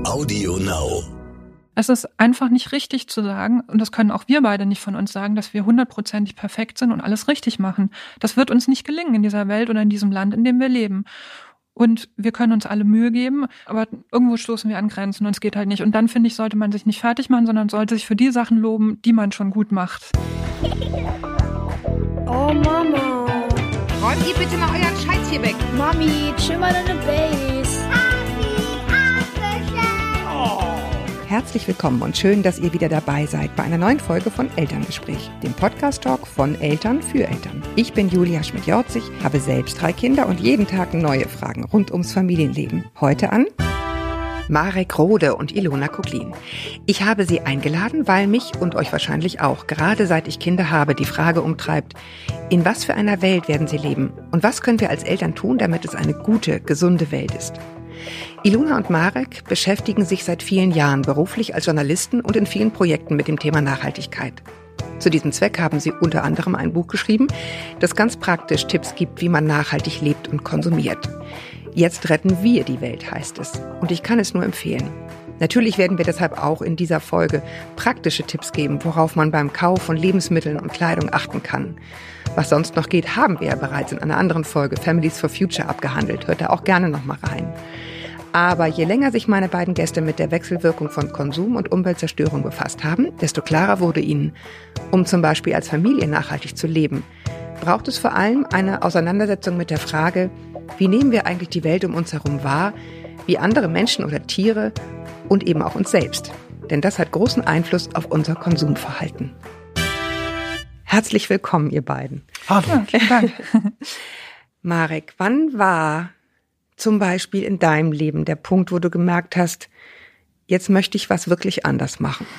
Audio Now. Es ist einfach nicht richtig zu sagen, und das können auch wir beide nicht von uns sagen, dass wir 100%ig perfekt sind und alles richtig machen. Das wird uns nicht gelingen in dieser Welt oder in diesem Land, in dem wir leben. Und wir können uns alle Mühe geben, aber irgendwo stoßen wir an Grenzen und es geht halt nicht. Und dann, finde ich, sollte man sich nicht fertig machen, sondern sollte sich für die Sachen loben, die man schon gut macht. Oh Mama. Räumt ihr bitte mal euren Scheiß hier weg. Mami, chill mal deine Base. Herzlich willkommen und schön, dass ihr wieder dabei seid bei einer neuen Folge von Elterngespräch, dem Podcast-Talk von Eltern für Eltern. Ich bin Julia Schmidt-Jorzig, habe selbst 3 Kinder und jeden Tag neue Fragen rund ums Familienleben. Heute an Marek Rode und Ilona Kuklin. Ich habe sie eingeladen, weil mich und euch wahrscheinlich auch, gerade seit ich Kinder habe, die Frage umtreibt, in was für einer Welt werden sie leben und was können wir als Eltern tun, damit es eine gute, gesunde Welt ist. Ilona und Marek beschäftigen sich seit vielen Jahren beruflich als Journalisten und in vielen Projekten mit dem Thema Nachhaltigkeit. Zu diesem Zweck haben sie unter anderem ein Buch geschrieben, das ganz praktisch Tipps gibt, wie man nachhaltig lebt und konsumiert. Jetzt retten wir die Welt, heißt es. Und ich kann es nur empfehlen. Natürlich werden wir deshalb auch in dieser Folge praktische Tipps geben, worauf man beim Kauf von Lebensmitteln und Kleidung achten kann. Was sonst noch geht, haben wir ja bereits in einer anderen Folge Families for Future abgehandelt. Hört da auch gerne nochmal rein. Aber je länger sich meine beiden Gäste mit der Wechselwirkung von Konsum und Umweltzerstörung befasst haben, desto klarer wurde ihnen, um zum Beispiel als Familie nachhaltig zu leben, braucht es vor allem eine Auseinandersetzung mit der Frage, wie nehmen wir eigentlich die Welt um uns herum wahr, wie andere Menschen oder Tiere und eben auch uns selbst. Denn das hat großen Einfluss auf unser Konsumverhalten. Herzlich willkommen, ihr beiden. Hallo. Ja, vielen Dank. Marek, wann war zum Beispiel in deinem Leben der Punkt, wo du gemerkt hast, jetzt möchte ich was wirklich anders machen?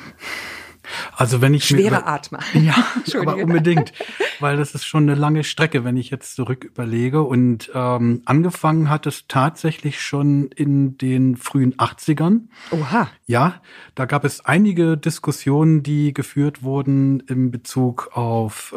Also wenn ich schwere Atmer. Ja, aber unbedingt, weil das ist schon eine lange Strecke, wenn ich jetzt zurück überlege. Und angefangen hat es tatsächlich schon in den frühen 80ern. Oha. Ja, da gab es einige Diskussionen, die geführt wurden in Bezug auf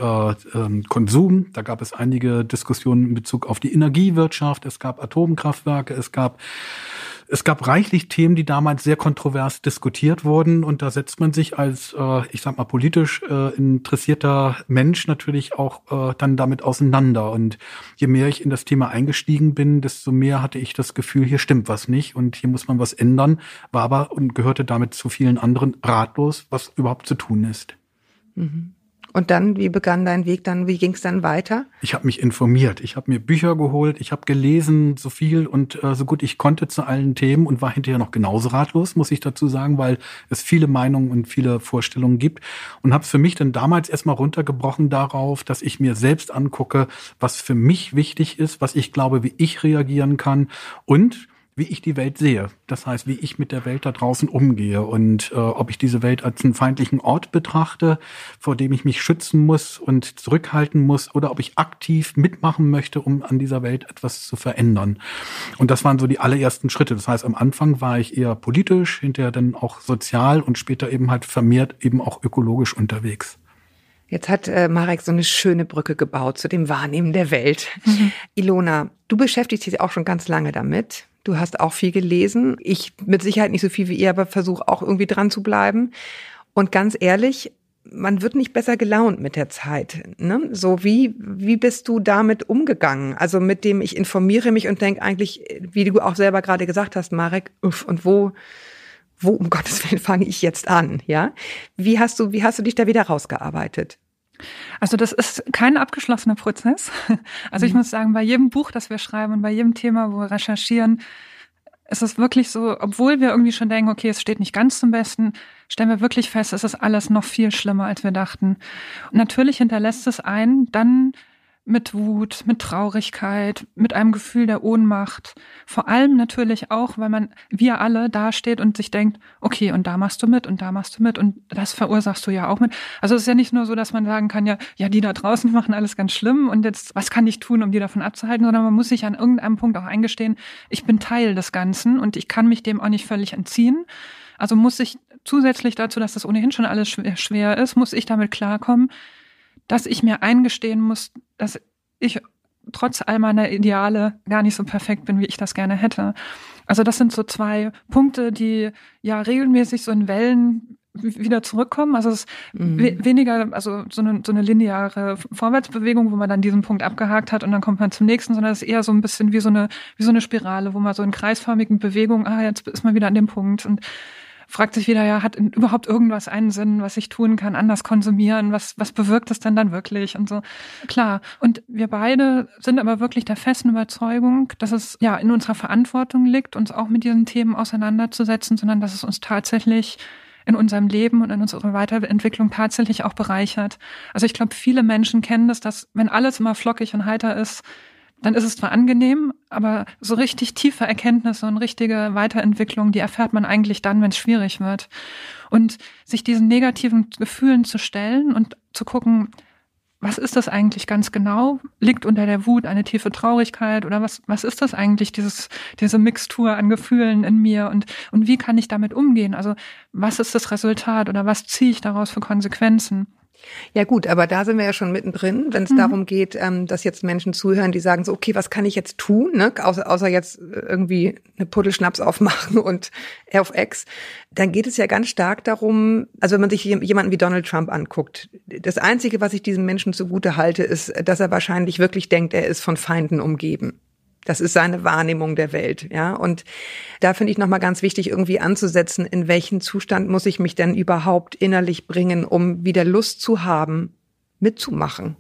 Konsum. Da gab es einige Diskussionen in Bezug auf die Energiewirtschaft. Es gab Atomkraftwerke, es gab reichlich Themen, die damals sehr kontrovers diskutiert wurden. Und da setzt man sich als, ich sag mal, politisch interessierter Mensch natürlich auch dann damit auseinander. Und je mehr ich in das Thema eingestiegen bin, desto mehr hatte ich das Gefühl, hier stimmt was nicht und hier muss man was ändern. War aber und gehörte damit zu vielen anderen ratlos, was überhaupt zu tun ist. Mhm. Und dann, wie begann dein Weg dann, wie ging es dann weiter? Ich habe mich informiert, ich habe mir Bücher geholt, ich habe gelesen, so viel und so gut ich konnte zu allen Themen und war hinterher noch genauso ratlos, muss ich dazu sagen, weil es viele Meinungen und viele Vorstellungen gibt und habe es für mich dann damals erstmal runtergebrochen darauf, dass ich mir selbst angucke, was für mich wichtig ist, was ich glaube, wie ich reagieren kann und wie ich die Welt sehe. Das heißt, wie ich mit der Welt da draußen umgehe und ob ich diese Welt als einen feindlichen Ort betrachte, vor dem ich mich schützen muss und zurückhalten muss oder ob ich aktiv mitmachen möchte, um an dieser Welt etwas zu verändern. Und das waren so die allerersten Schritte. Das heißt, am Anfang war ich eher politisch, hinterher dann auch sozial und später eben halt vermehrt eben auch ökologisch unterwegs. Jetzt hat Marek so eine schöne Brücke gebaut zu dem Wahrnehmen der Welt. Mhm. Ilona, du beschäftigst dich auch schon ganz lange damit. Du hast auch viel gelesen. Ich mit Sicherheit nicht so viel wie ihr, aber versuche auch irgendwie dran zu bleiben. Und ganz ehrlich, man wird nicht besser gelaunt mit der Zeit. Ne? So wie bist du damit umgegangen? Also mit dem, ich informiere mich und denke eigentlich, wie du auch selber gerade gesagt hast, Marek, und wo um Gottes Willen fange ich jetzt an? Ja? Wie hast du dich da wieder rausgearbeitet? Also das ist kein abgeschlossener Prozess. Also ich muss sagen, bei jedem Buch, das wir schreiben und bei jedem Thema, wo wir recherchieren, ist es wirklich so, obwohl wir irgendwie schon denken, okay, es steht nicht ganz zum Besten, stellen wir wirklich fest, es ist alles noch viel schlimmer, als wir dachten. Und natürlich hinterlässt es einen dann mit Wut, mit Traurigkeit, mit einem Gefühl der Ohnmacht. Vor allem natürlich auch, weil wir alle dasteht und sich denkt, okay, und da machst du mit und da machst du mit und das verursachst du ja auch mit. Also es ist ja nicht nur so, dass man sagen kann, ja, die da draußen, die machen alles ganz schlimm und jetzt, was kann ich tun, um die davon abzuhalten, sondern man muss sich an irgendeinem Punkt auch eingestehen, ich bin Teil des Ganzen und ich kann mich dem auch nicht völlig entziehen. Also muss ich zusätzlich dazu, dass das ohnehin schon alles schwer ist, muss ich damit klarkommen, dass ich mir eingestehen muss, dass ich trotz all meiner Ideale gar nicht so perfekt bin, wie ich das gerne hätte. Also das sind so 2 Punkte, die ja regelmäßig so in Wellen wieder zurückkommen. Also es ist weniger, also so eine lineare Vorwärtsbewegung, wo man dann diesen Punkt abgehakt hat und dann kommt man zum nächsten, sondern es ist eher so ein bisschen wie so eine Spirale, wo man so in kreisförmigen Bewegungen, jetzt ist man wieder an dem Punkt und fragt sich wieder, ja, hat überhaupt irgendwas einen Sinn, was ich tun kann, anders konsumieren, was bewirkt es denn dann wirklich und so. Klar. Und wir beide sind aber wirklich der festen Überzeugung, dass es ja in unserer Verantwortung liegt, uns auch mit diesen Themen auseinanderzusetzen, sondern dass es uns tatsächlich in unserem Leben und in unserer Weiterentwicklung tatsächlich auch bereichert. Also ich glaube, viele Menschen kennen das, dass wenn alles immer flockig und heiter ist, dann ist es zwar angenehm, aber so richtig tiefe Erkenntnisse und richtige Weiterentwicklung, die erfährt man eigentlich dann, wenn es schwierig wird. Und sich diesen negativen Gefühlen zu stellen und zu gucken, was ist das eigentlich ganz genau? Liegt unter der Wut eine tiefe Traurigkeit oder was ist das eigentlich, diese Mixtur an Gefühlen in mir und wie kann ich damit umgehen? Also was ist das Resultat oder was ziehe ich daraus für Konsequenzen? Ja gut, aber da sind wir ja schon mittendrin, wenn es darum geht, dass jetzt Menschen zuhören, die sagen so, okay, was kann ich jetzt tun, ne? Außer jetzt irgendwie eine Puddel Schnaps aufmachen und auf Ex. Dann geht es ja ganz stark darum, also wenn man sich jemanden wie Donald Trump anguckt, das Einzige, was ich diesem Menschen zugute halte, ist, dass er wahrscheinlich wirklich denkt, er ist von Feinden umgeben. Das ist seine Wahrnehmung der Welt, ja. Und da finde ich nochmal ganz wichtig, irgendwie anzusetzen, in welchen Zustand muss ich mich denn überhaupt innerlich bringen, um wieder Lust zu haben, mitzumachen.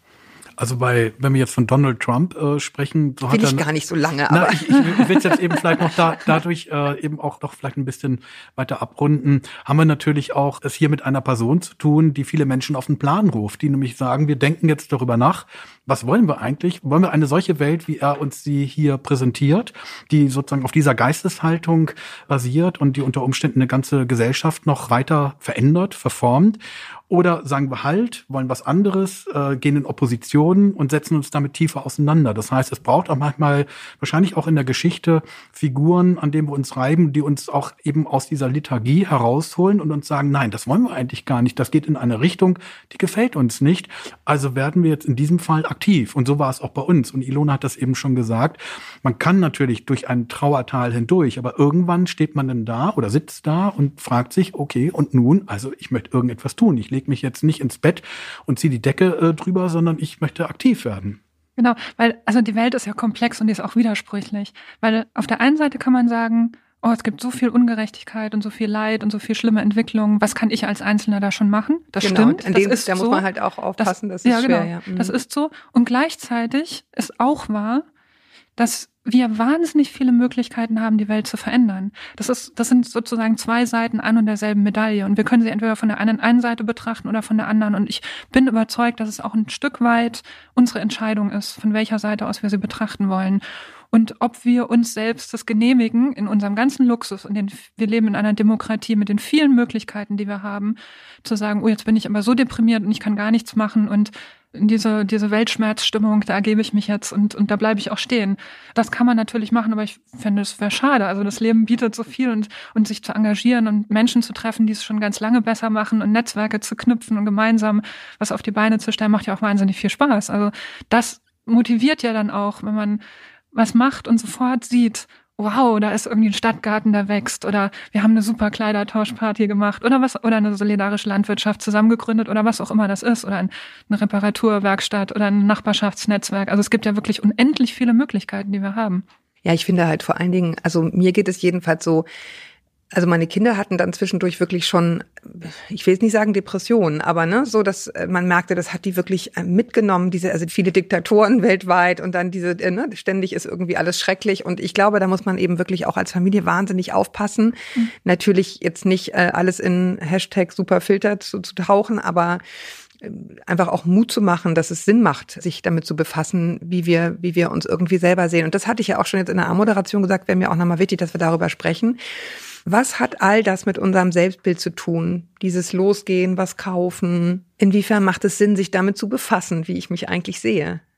Also wenn wir jetzt von Donald Trump sprechen, so will ich gar nicht so lange, aber ich will es jetzt eben vielleicht noch dadurch eben auch noch vielleicht ein bisschen weiter abrunden. Haben wir natürlich auch es hier mit einer Person zu tun, die viele Menschen auf den Plan ruft, die nämlich sagen, wir denken jetzt darüber nach, was wollen wir eigentlich? Wollen wir eine solche Welt, wie er uns sie hier präsentiert, die sozusagen auf dieser Geisteshaltung basiert und die unter Umständen eine ganze Gesellschaft noch weiter verändert, verformt? Oder sagen wir halt, wollen was anderes, gehen in Opposition und setzen uns damit tiefer auseinander. Das heißt, es braucht auch manchmal, wahrscheinlich auch in der Geschichte, Figuren, an denen wir uns reiben, die uns auch eben aus dieser Lethargie herausholen und uns sagen, nein, das wollen wir eigentlich gar nicht. Das geht in eine Richtung, die gefällt uns nicht. Also werden wir jetzt in diesem Fall aktiv. Und so war es auch bei uns. Und Ilona hat das eben schon gesagt. Man kann natürlich durch ein Trauertal hindurch, aber irgendwann steht man dann da oder sitzt da und fragt sich, okay, und nun? Also ich möchte irgendetwas tun. Ich lege mich jetzt nicht ins Bett und ziehe die Decke drüber, sondern ich möchte aktiv werden. Genau, weil also die Welt ist ja komplex und die ist auch widersprüchlich. Weil auf der einen Seite kann man sagen, oh, es gibt so viel Ungerechtigkeit und so viel Leid und so viel schlimme Entwicklungen. Was kann ich als Einzelner da schon machen? Das stimmt. Da muss man halt auch aufpassen, das ist schwer. Ja. Das ist so. Und gleichzeitig ist auch wahr, dass wir wahnsinnig viele Möglichkeiten haben, die Welt zu verändern. Das sind sozusagen 2 Seiten an und derselben Medaille. Und wir können sie entweder von der einen Seite betrachten oder von der anderen. Und ich bin überzeugt, dass es auch ein Stück weit unsere Entscheidung ist, von welcher Seite aus wir sie betrachten wollen. Und ob wir uns selbst das genehmigen in unserem ganzen Luxus, wir leben in einer Demokratie mit den vielen Möglichkeiten, die wir haben, zu sagen, oh, jetzt bin ich aber so deprimiert und ich kann gar nichts machen und in diese Weltschmerzstimmung, da ergebe ich mich jetzt und da bleibe ich auch stehen. Das kann man natürlich machen, aber ich finde, es wäre schade. Also das Leben bietet so viel und sich zu engagieren und Menschen zu treffen, die es schon ganz lange besser machen und Netzwerke zu knüpfen und gemeinsam was auf die Beine zu stellen, macht ja auch wahnsinnig viel Spaß. Also das motiviert ja dann auch, wenn man was macht und sofort sieht, wow, da ist irgendwie ein Stadtgarten, der wächst oder wir haben eine super Kleidertauschparty gemacht oder eine solidarische Landwirtschaft zusammengegründet oder was auch immer das ist oder eine Reparaturwerkstatt oder ein Nachbarschaftsnetzwerk. Also es gibt ja wirklich unendlich viele Möglichkeiten, die wir haben. Ja, ich finde halt vor allen Dingen, also mir geht es jedenfalls so, also meine Kinder hatten dann zwischendurch wirklich schon, ich will jetzt nicht sagen Depressionen, aber ne, so dass man merkte, das hat die wirklich mitgenommen, also viele Diktatoren weltweit und dann ständig ist irgendwie alles schrecklich und ich glaube, da muss man eben wirklich auch als Familie wahnsinnig aufpassen. Natürlich jetzt nicht alles in #Superfilter zu tauchen, aber einfach auch Mut zu machen, dass es Sinn macht, sich damit zu befassen, wie wir uns irgendwie selber sehen. Und das hatte ich ja auch schon jetzt in der A-Moderation gesagt, wäre mir auch nochmal wichtig, dass wir darüber sprechen. Was hat all das mit unserem Selbstbild zu tun? Dieses Losgehen, was kaufen? Inwiefern macht es Sinn, sich damit zu befassen, wie ich mich eigentlich sehe?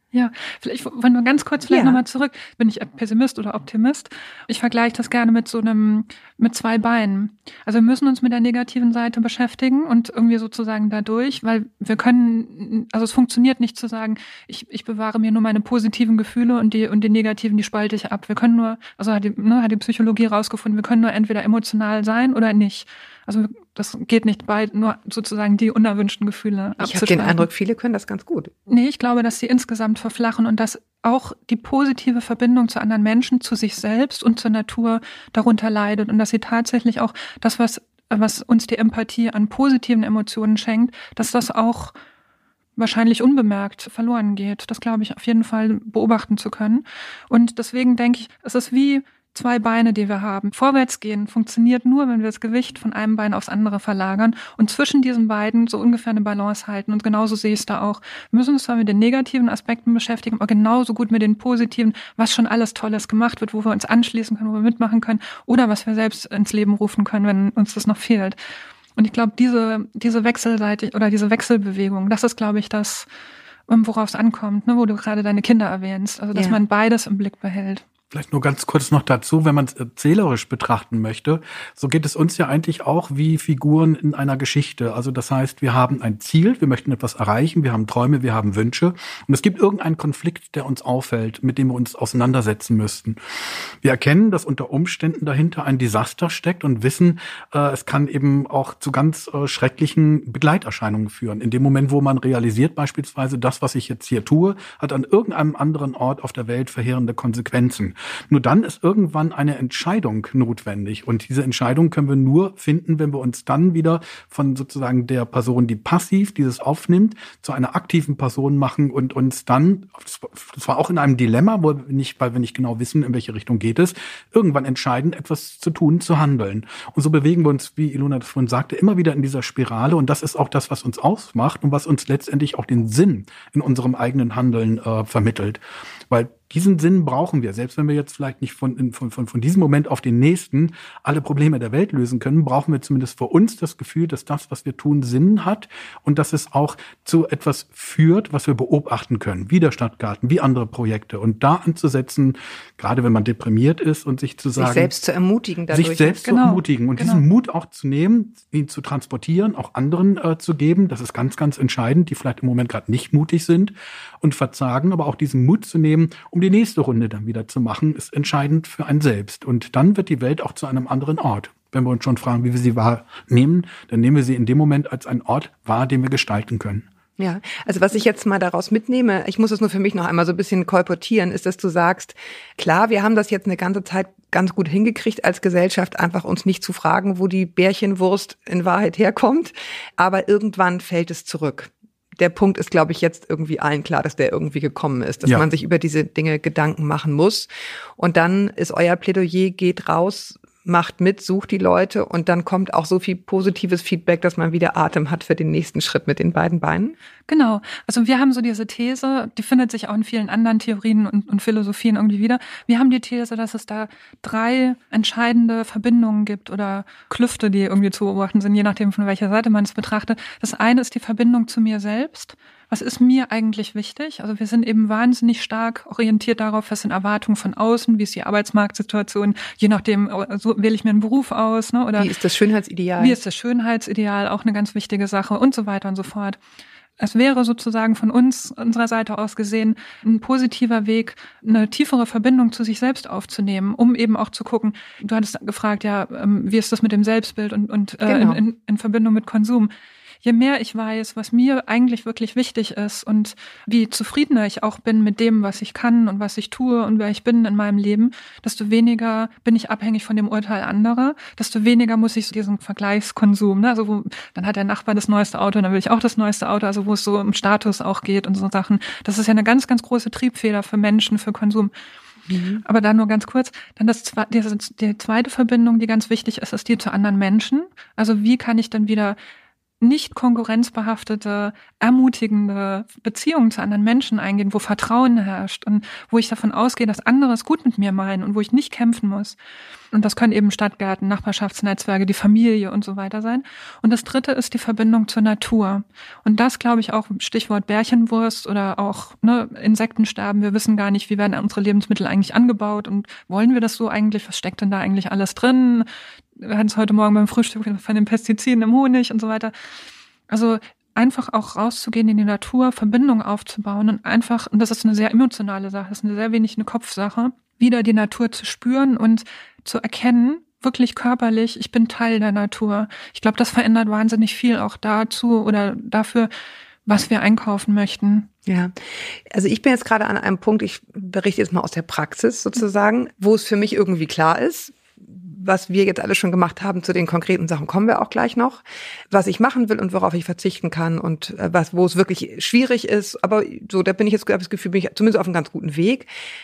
Ja, vielleicht, wenn wir ganz kurz nochmal zurück, bin ich Pessimist oder Optimist? Ich vergleiche das gerne mit mit 2 Beinen. Also wir müssen uns mit der negativen Seite beschäftigen und irgendwie sozusagen dadurch, weil wir können, also es funktioniert nicht zu sagen, ich bewahre mir nur meine positiven Gefühle und die negativen, die spalte ich ab. Wir können nur, also hat die Psychologie rausgefunden, wir können nur entweder emotional sein oder nicht. Also das geht nicht nur sozusagen die unerwünschten Gefühle abzuschalten. Ich habe den Eindruck, viele können das ganz gut. Nee, ich glaube, dass sie insgesamt verflachen und dass auch die positive Verbindung zu anderen Menschen, zu sich selbst und zur Natur darunter leidet und dass sie tatsächlich auch das, was uns die Empathie an positiven Emotionen schenkt, dass das auch wahrscheinlich unbemerkt verloren geht. Das glaube ich auf jeden Fall beobachten zu können. Und deswegen denke ich, es ist wie 2 Beine, die wir haben. Vorwärtsgehen funktioniert nur, wenn wir das Gewicht von einem Bein aufs andere verlagern und zwischen diesen beiden so ungefähr eine Balance halten. Und genauso sehe ich es da auch. Wir müssen uns zwar mit den negativen Aspekten beschäftigen, aber genauso gut mit den positiven, was schon alles Tolles gemacht wird, wo wir uns anschließen können, wo wir mitmachen können oder was wir selbst ins Leben rufen können, wenn uns das noch fehlt. Und ich glaube, diese wechselseitig oder diese Wechselbewegung, das ist, glaube ich, das, worauf es ankommt, ne, wo du gerade deine Kinder erwähnst. Also, dass man beides im Blick behält. Vielleicht nur ganz kurz noch dazu, wenn man es erzählerisch betrachten möchte, so geht es uns ja eigentlich auch wie Figuren in einer Geschichte. Also das heißt, wir haben ein Ziel, wir möchten etwas erreichen, wir haben Träume, wir haben Wünsche und es gibt irgendeinen Konflikt, der uns auffällt, mit dem wir uns auseinandersetzen müssten. Wir erkennen, dass unter Umständen dahinter ein Desaster steckt und wissen, es kann eben auch zu ganz schrecklichen Begleiterscheinungen führen. In dem Moment, wo man realisiert beispielsweise, das, was ich jetzt hier tue, hat an irgendeinem anderen Ort auf der Welt verheerende Konsequenzen. Nur dann ist irgendwann eine Entscheidung notwendig. Und diese Entscheidung können wir nur finden, wenn wir uns dann wieder von sozusagen der Person, die passiv dieses aufnimmt, zu einer aktiven Person machen und uns dann, das war auch in einem Dilemma, weil wir nicht genau wissen, in welche Richtung geht es, irgendwann entscheiden, etwas zu tun, zu handeln. Und so bewegen wir uns, wie Ilona das vorhin sagte, immer wieder in dieser Spirale. Und das ist auch das, was uns ausmacht und was uns letztendlich auch den Sinn in unserem eigenen Handeln vermittelt. Weil diesen Sinn brauchen wir. Selbst wenn wir jetzt vielleicht nicht von diesem Moment auf den nächsten alle Probleme der Welt lösen können, brauchen wir zumindest für uns das Gefühl, dass das, was wir tun, Sinn hat und dass es auch zu etwas führt, was wir beobachten können. Wie der Stadtgarten, wie andere Projekte. Und da anzusetzen, gerade wenn man deprimiert ist und sich zu sagen... Sich selbst zu ermutigen dadurch. Sich selbst zu ermutigen und diesen Mut auch zu nehmen, ihn zu transportieren, auch anderen zu geben. Das ist ganz, ganz entscheidend, die vielleicht im Moment gerade nicht mutig sind und verzagen, aber auch diesen Mut zu nehmen, um die nächste Runde dann wieder zu machen, ist entscheidend für einen selbst. Und dann wird die Welt auch zu einem anderen Ort. Wenn wir uns schon fragen, wie wir sie wahrnehmen, dann nehmen wir sie in dem Moment als einen Ort wahr, den wir gestalten können. Ja, also was ich jetzt mal daraus mitnehme, ich muss es nur für mich noch einmal so ein bisschen kolportieren, ist, dass du sagst, klar, wir haben das jetzt eine ganze Zeit ganz gut hingekriegt als Gesellschaft, einfach uns nicht zu fragen, wo die Bärchenwurst in Wahrheit herkommt, aber irgendwann fällt es zurück. Der Punkt ist, glaube ich, jetzt irgendwie allen klar, dass der irgendwie gekommen ist, dass man sich über diese Dinge Gedanken machen muss. Und dann ist euer Plädoyer, geht raus, macht mit, sucht die Leute und dann kommt auch so viel positives Feedback, dass man wieder Atem hat für den nächsten Schritt mit den beiden Beinen. Genau. Also wir haben so diese These, die findet sich auch in vielen anderen Theorien und Philosophien irgendwie wieder. Wir haben die These, dass es da 3 entscheidende Verbindungen gibt oder Klüfte, die irgendwie zu beobachten sind, je nachdem von welcher Seite man es betrachtet. Das eine ist die Verbindung zu mir selbst. Was ist mir eigentlich wichtig? Also wir sind eben wahnsinnig stark orientiert darauf, was sind Erwartungen von außen, wie ist die Arbeitsmarktsituation, je nachdem, so wähle ich mir einen Beruf aus, ne? Oder wie ist das Schönheitsideal? Wie ist das Schönheitsideal, auch eine ganz wichtige Sache und so weiter und so fort. Es wäre sozusagen von uns, unserer Seite aus gesehen, ein positiver Weg, eine tiefere Verbindung zu sich selbst aufzunehmen, um eben auch zu gucken, du hattest gefragt, ja, wie ist das mit dem Selbstbild und genau. in Verbindung mit Konsum. Je mehr ich weiß, was mir eigentlich wirklich wichtig ist und wie zufriedener ich auch bin mit dem, was ich kann und was ich tue und wer ich bin in meinem Leben, desto weniger bin ich abhängig von dem Urteil anderer, desto weniger muss ich so diesen Vergleichskonsum, ne? Also dann hat der Nachbar das neueste Auto, dann will ich auch das neueste Auto, also wo es so um Status auch geht und so Sachen. Das ist ja eine ganz, ganz große Triebfeder für Menschen, für Konsum. Aber da nur ganz kurz, dann die zweite Verbindung, die ganz wichtig ist, ist die zu anderen Menschen. Also wie kann ich dann wieder nicht konkurrenzbehaftete, ermutigende Beziehungen zu anderen Menschen eingehen, wo Vertrauen herrscht und wo ich davon ausgehe, dass andere es gut mit mir meinen und wo ich nicht kämpfen muss. Und das können eben Stadtgärten, Nachbarschaftsnetzwerke, die Familie und so weiter sein. Und das Dritte ist die Verbindung zur Natur. Und das, glaube ich, auch Stichwort Bärchenwurst oder auch Insektensterben. Wir wissen gar nicht, wie werden unsere Lebensmittel eigentlich angebaut und wollen wir das so eigentlich? Was steckt denn da eigentlich alles drin? Wir hatten es heute Morgen beim Frühstück von den Pestiziden im Honig und so weiter. Also einfach auch rauszugehen in die Natur, Verbindung aufzubauen und einfach, und das ist eine sehr emotionale Sache, das ist sehr wenig eine Kopfsache, wieder die Natur zu spüren und zu erkennen, wirklich körperlich, ich bin Teil der Natur. Ich glaube, das verändert wahnsinnig viel auch dazu oder dafür, was wir einkaufen möchten. Ja, also ich bin jetzt gerade an einem Punkt, ich berichte jetzt mal aus der Praxis sozusagen, wo es für mich irgendwie klar ist, was wir jetzt alle schon gemacht haben, zu den konkreten Sachen kommen wir auch gleich noch, was ich machen will und worauf ich verzichten kann und wo es wirklich schwierig ist. Aber so, da bin ich jetzt, habe ich das Gefühl, bin ich zumindest auf einem ganz guten Weg.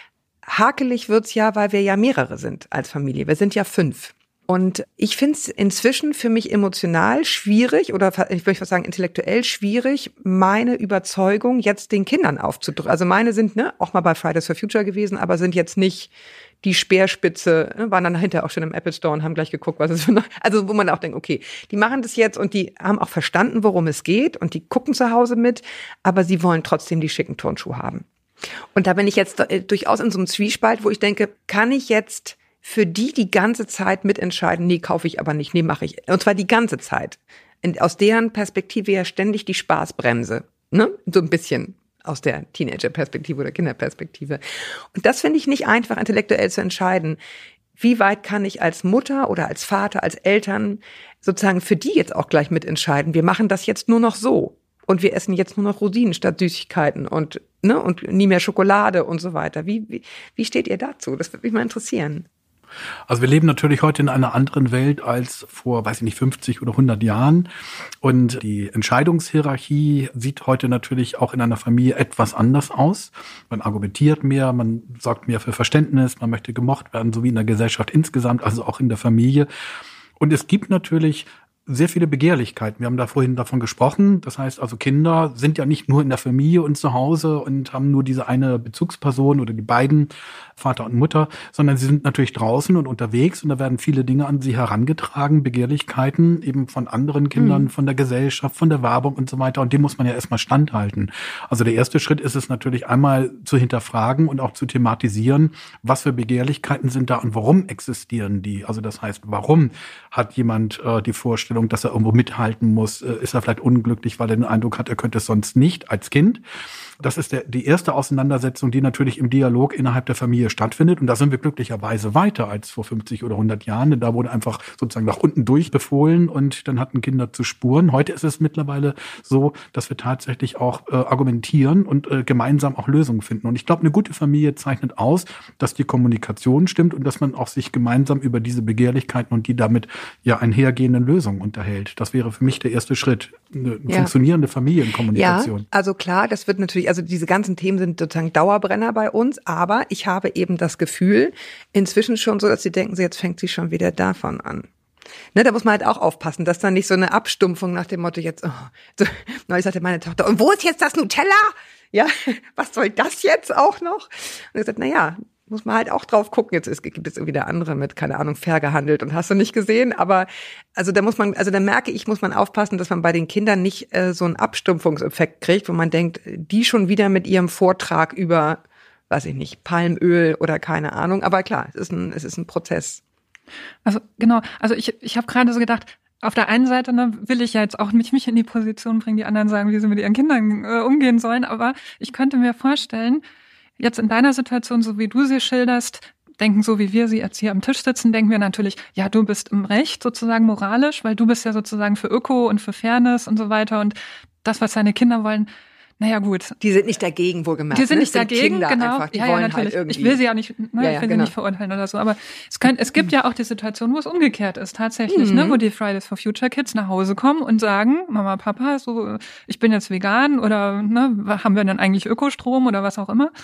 Hakelig wird's ja, weil wir ja mehrere sind als Familie. Wir sind ja 5. Und ich finde es inzwischen für mich emotional schwierig oder ich würde fast sagen intellektuell schwierig, meine Überzeugung jetzt den Kindern aufzudrücken. Also meine sind auch mal bei Fridays for Future gewesen, aber sind jetzt nicht die Speerspitze, waren dann hinterher auch schon im Apple Store und haben gleich geguckt, was es für also wo man auch denkt, okay, die machen das jetzt und die haben auch verstanden, worum es geht und die gucken zu Hause mit, aber sie wollen trotzdem die schicken Turnschuhe haben. Und da bin ich jetzt durchaus in so einem Zwiespalt, wo ich denke, kann ich jetzt für die ganze Zeit mitentscheiden, nee, kaufe ich aber nicht, nee, mache ich. Und zwar die ganze Zeit. Und aus deren Perspektive ja ständig die Spaßbremse, so ein bisschen aus der Teenager-Perspektive oder Kinderperspektive. Und das finde ich nicht einfach intellektuell zu entscheiden. Wie weit kann ich als Mutter oder als Vater, als Eltern sozusagen für die jetzt auch gleich mitentscheiden? Wir machen das jetzt nur noch so. Und wir essen jetzt nur noch Rosinen statt Süßigkeiten und nie mehr Schokolade und so weiter. Wie steht ihr dazu? Das würde mich mal interessieren. Also wir leben natürlich heute in einer anderen Welt als vor, 50 oder 100 Jahren. Und die Entscheidungshierarchie sieht heute natürlich auch in einer Familie etwas anders aus. Man argumentiert mehr, man sorgt mehr für Verständnis, man möchte gemocht werden, so wie in der Gesellschaft insgesamt, also auch in der Familie. Und es gibt natürlich sehr viele Begehrlichkeiten. Wir haben da vorhin davon gesprochen. Das heißt also, Kinder sind ja nicht nur in der Familie und zu Hause und haben nur diese eine Bezugsperson oder die beiden, Vater und Mutter, sondern sie sind natürlich draußen und unterwegs und da werden viele Dinge an sie herangetragen, Begehrlichkeiten eben von anderen Kindern, von der Gesellschaft, von der Werbung und so weiter. Und dem muss man ja erstmal standhalten. Also der erste Schritt ist es natürlich einmal zu hinterfragen und auch zu thematisieren, was für Begehrlichkeiten sind da und warum existieren die? Also das heißt, warum hat jemand die Vorstellung, dass er irgendwo mithalten muss? Ist er vielleicht unglücklich, weil er den Eindruck hat, er könnte es sonst nicht als Kind? Das ist die erste Auseinandersetzung, die natürlich im Dialog innerhalb der Familie stattfindet. Und da sind wir glücklicherweise weiter als vor 50 oder 100 Jahren. Denn da wurde einfach sozusagen nach unten durchbefohlen und dann hatten Kinder zu spuren. Heute ist es mittlerweile so, dass wir tatsächlich auch argumentieren und gemeinsam auch Lösungen finden. Und ich glaube, eine gute Familie zeichnet aus, dass die Kommunikation stimmt und dass man auch sich gemeinsam über diese Begehrlichkeiten und die damit ja einhergehenden Lösungen unterhält. Das wäre für mich der erste Schritt, eine funktionierende Familienkommunikation. Ja, also klar, das wird natürlich, also diese ganzen Themen sind sozusagen Dauerbrenner bei uns, aber ich habe eben das Gefühl, inzwischen schon so, dass sie denken, jetzt fängt sie schon wieder davon an. Da muss man halt auch aufpassen, dass da nicht so eine Abstumpfung nach dem Motto jetzt, neulich sagte meine Tochter, und wo ist jetzt das Nutella? Ja, was soll das jetzt auch noch? Und ich sagte, muss man halt auch drauf gucken. Jetzt gibt es irgendwie der andere mit, keine Ahnung, fair gehandelt und hast du nicht gesehen. Aber da merke ich, muss man aufpassen, dass man bei den Kindern nicht so einen Abstumpfungseffekt kriegt, wo man denkt, die schon wieder mit ihrem Vortrag über, weiß ich nicht, Palmöl oder keine Ahnung. Aber klar, es ist ein Prozess. Also genau, ich habe gerade so gedacht, auf der einen Seite will ich ja jetzt auch nicht mich in die Position bringen, die anderen sagen, wie sie mit ihren Kindern umgehen sollen. Aber ich könnte mir vorstellen, jetzt in deiner Situation, so wie du sie schilderst, denken so wie wir sie jetzt hier am Tisch sitzen, denken wir natürlich, ja, du bist im Recht sozusagen moralisch, weil du bist ja sozusagen für Öko und für Fairness und so weiter und das, was deine Kinder wollen, naja gut. Die sind nicht dagegen, wohlgemerkt. Die sind nicht dagegen, Kinder genau. Einfach, die wollen natürlich. Halt irgendwie. Ich will sie auch nicht, ich will sie nicht verurteilen oder so, aber es gibt ja auch die Situation, wo es umgekehrt ist, tatsächlich, wo die Fridays for Future Kids nach Hause kommen und sagen, Mama, Papa, so, ich bin jetzt vegan oder haben wir denn eigentlich Ökostrom oder was auch immer.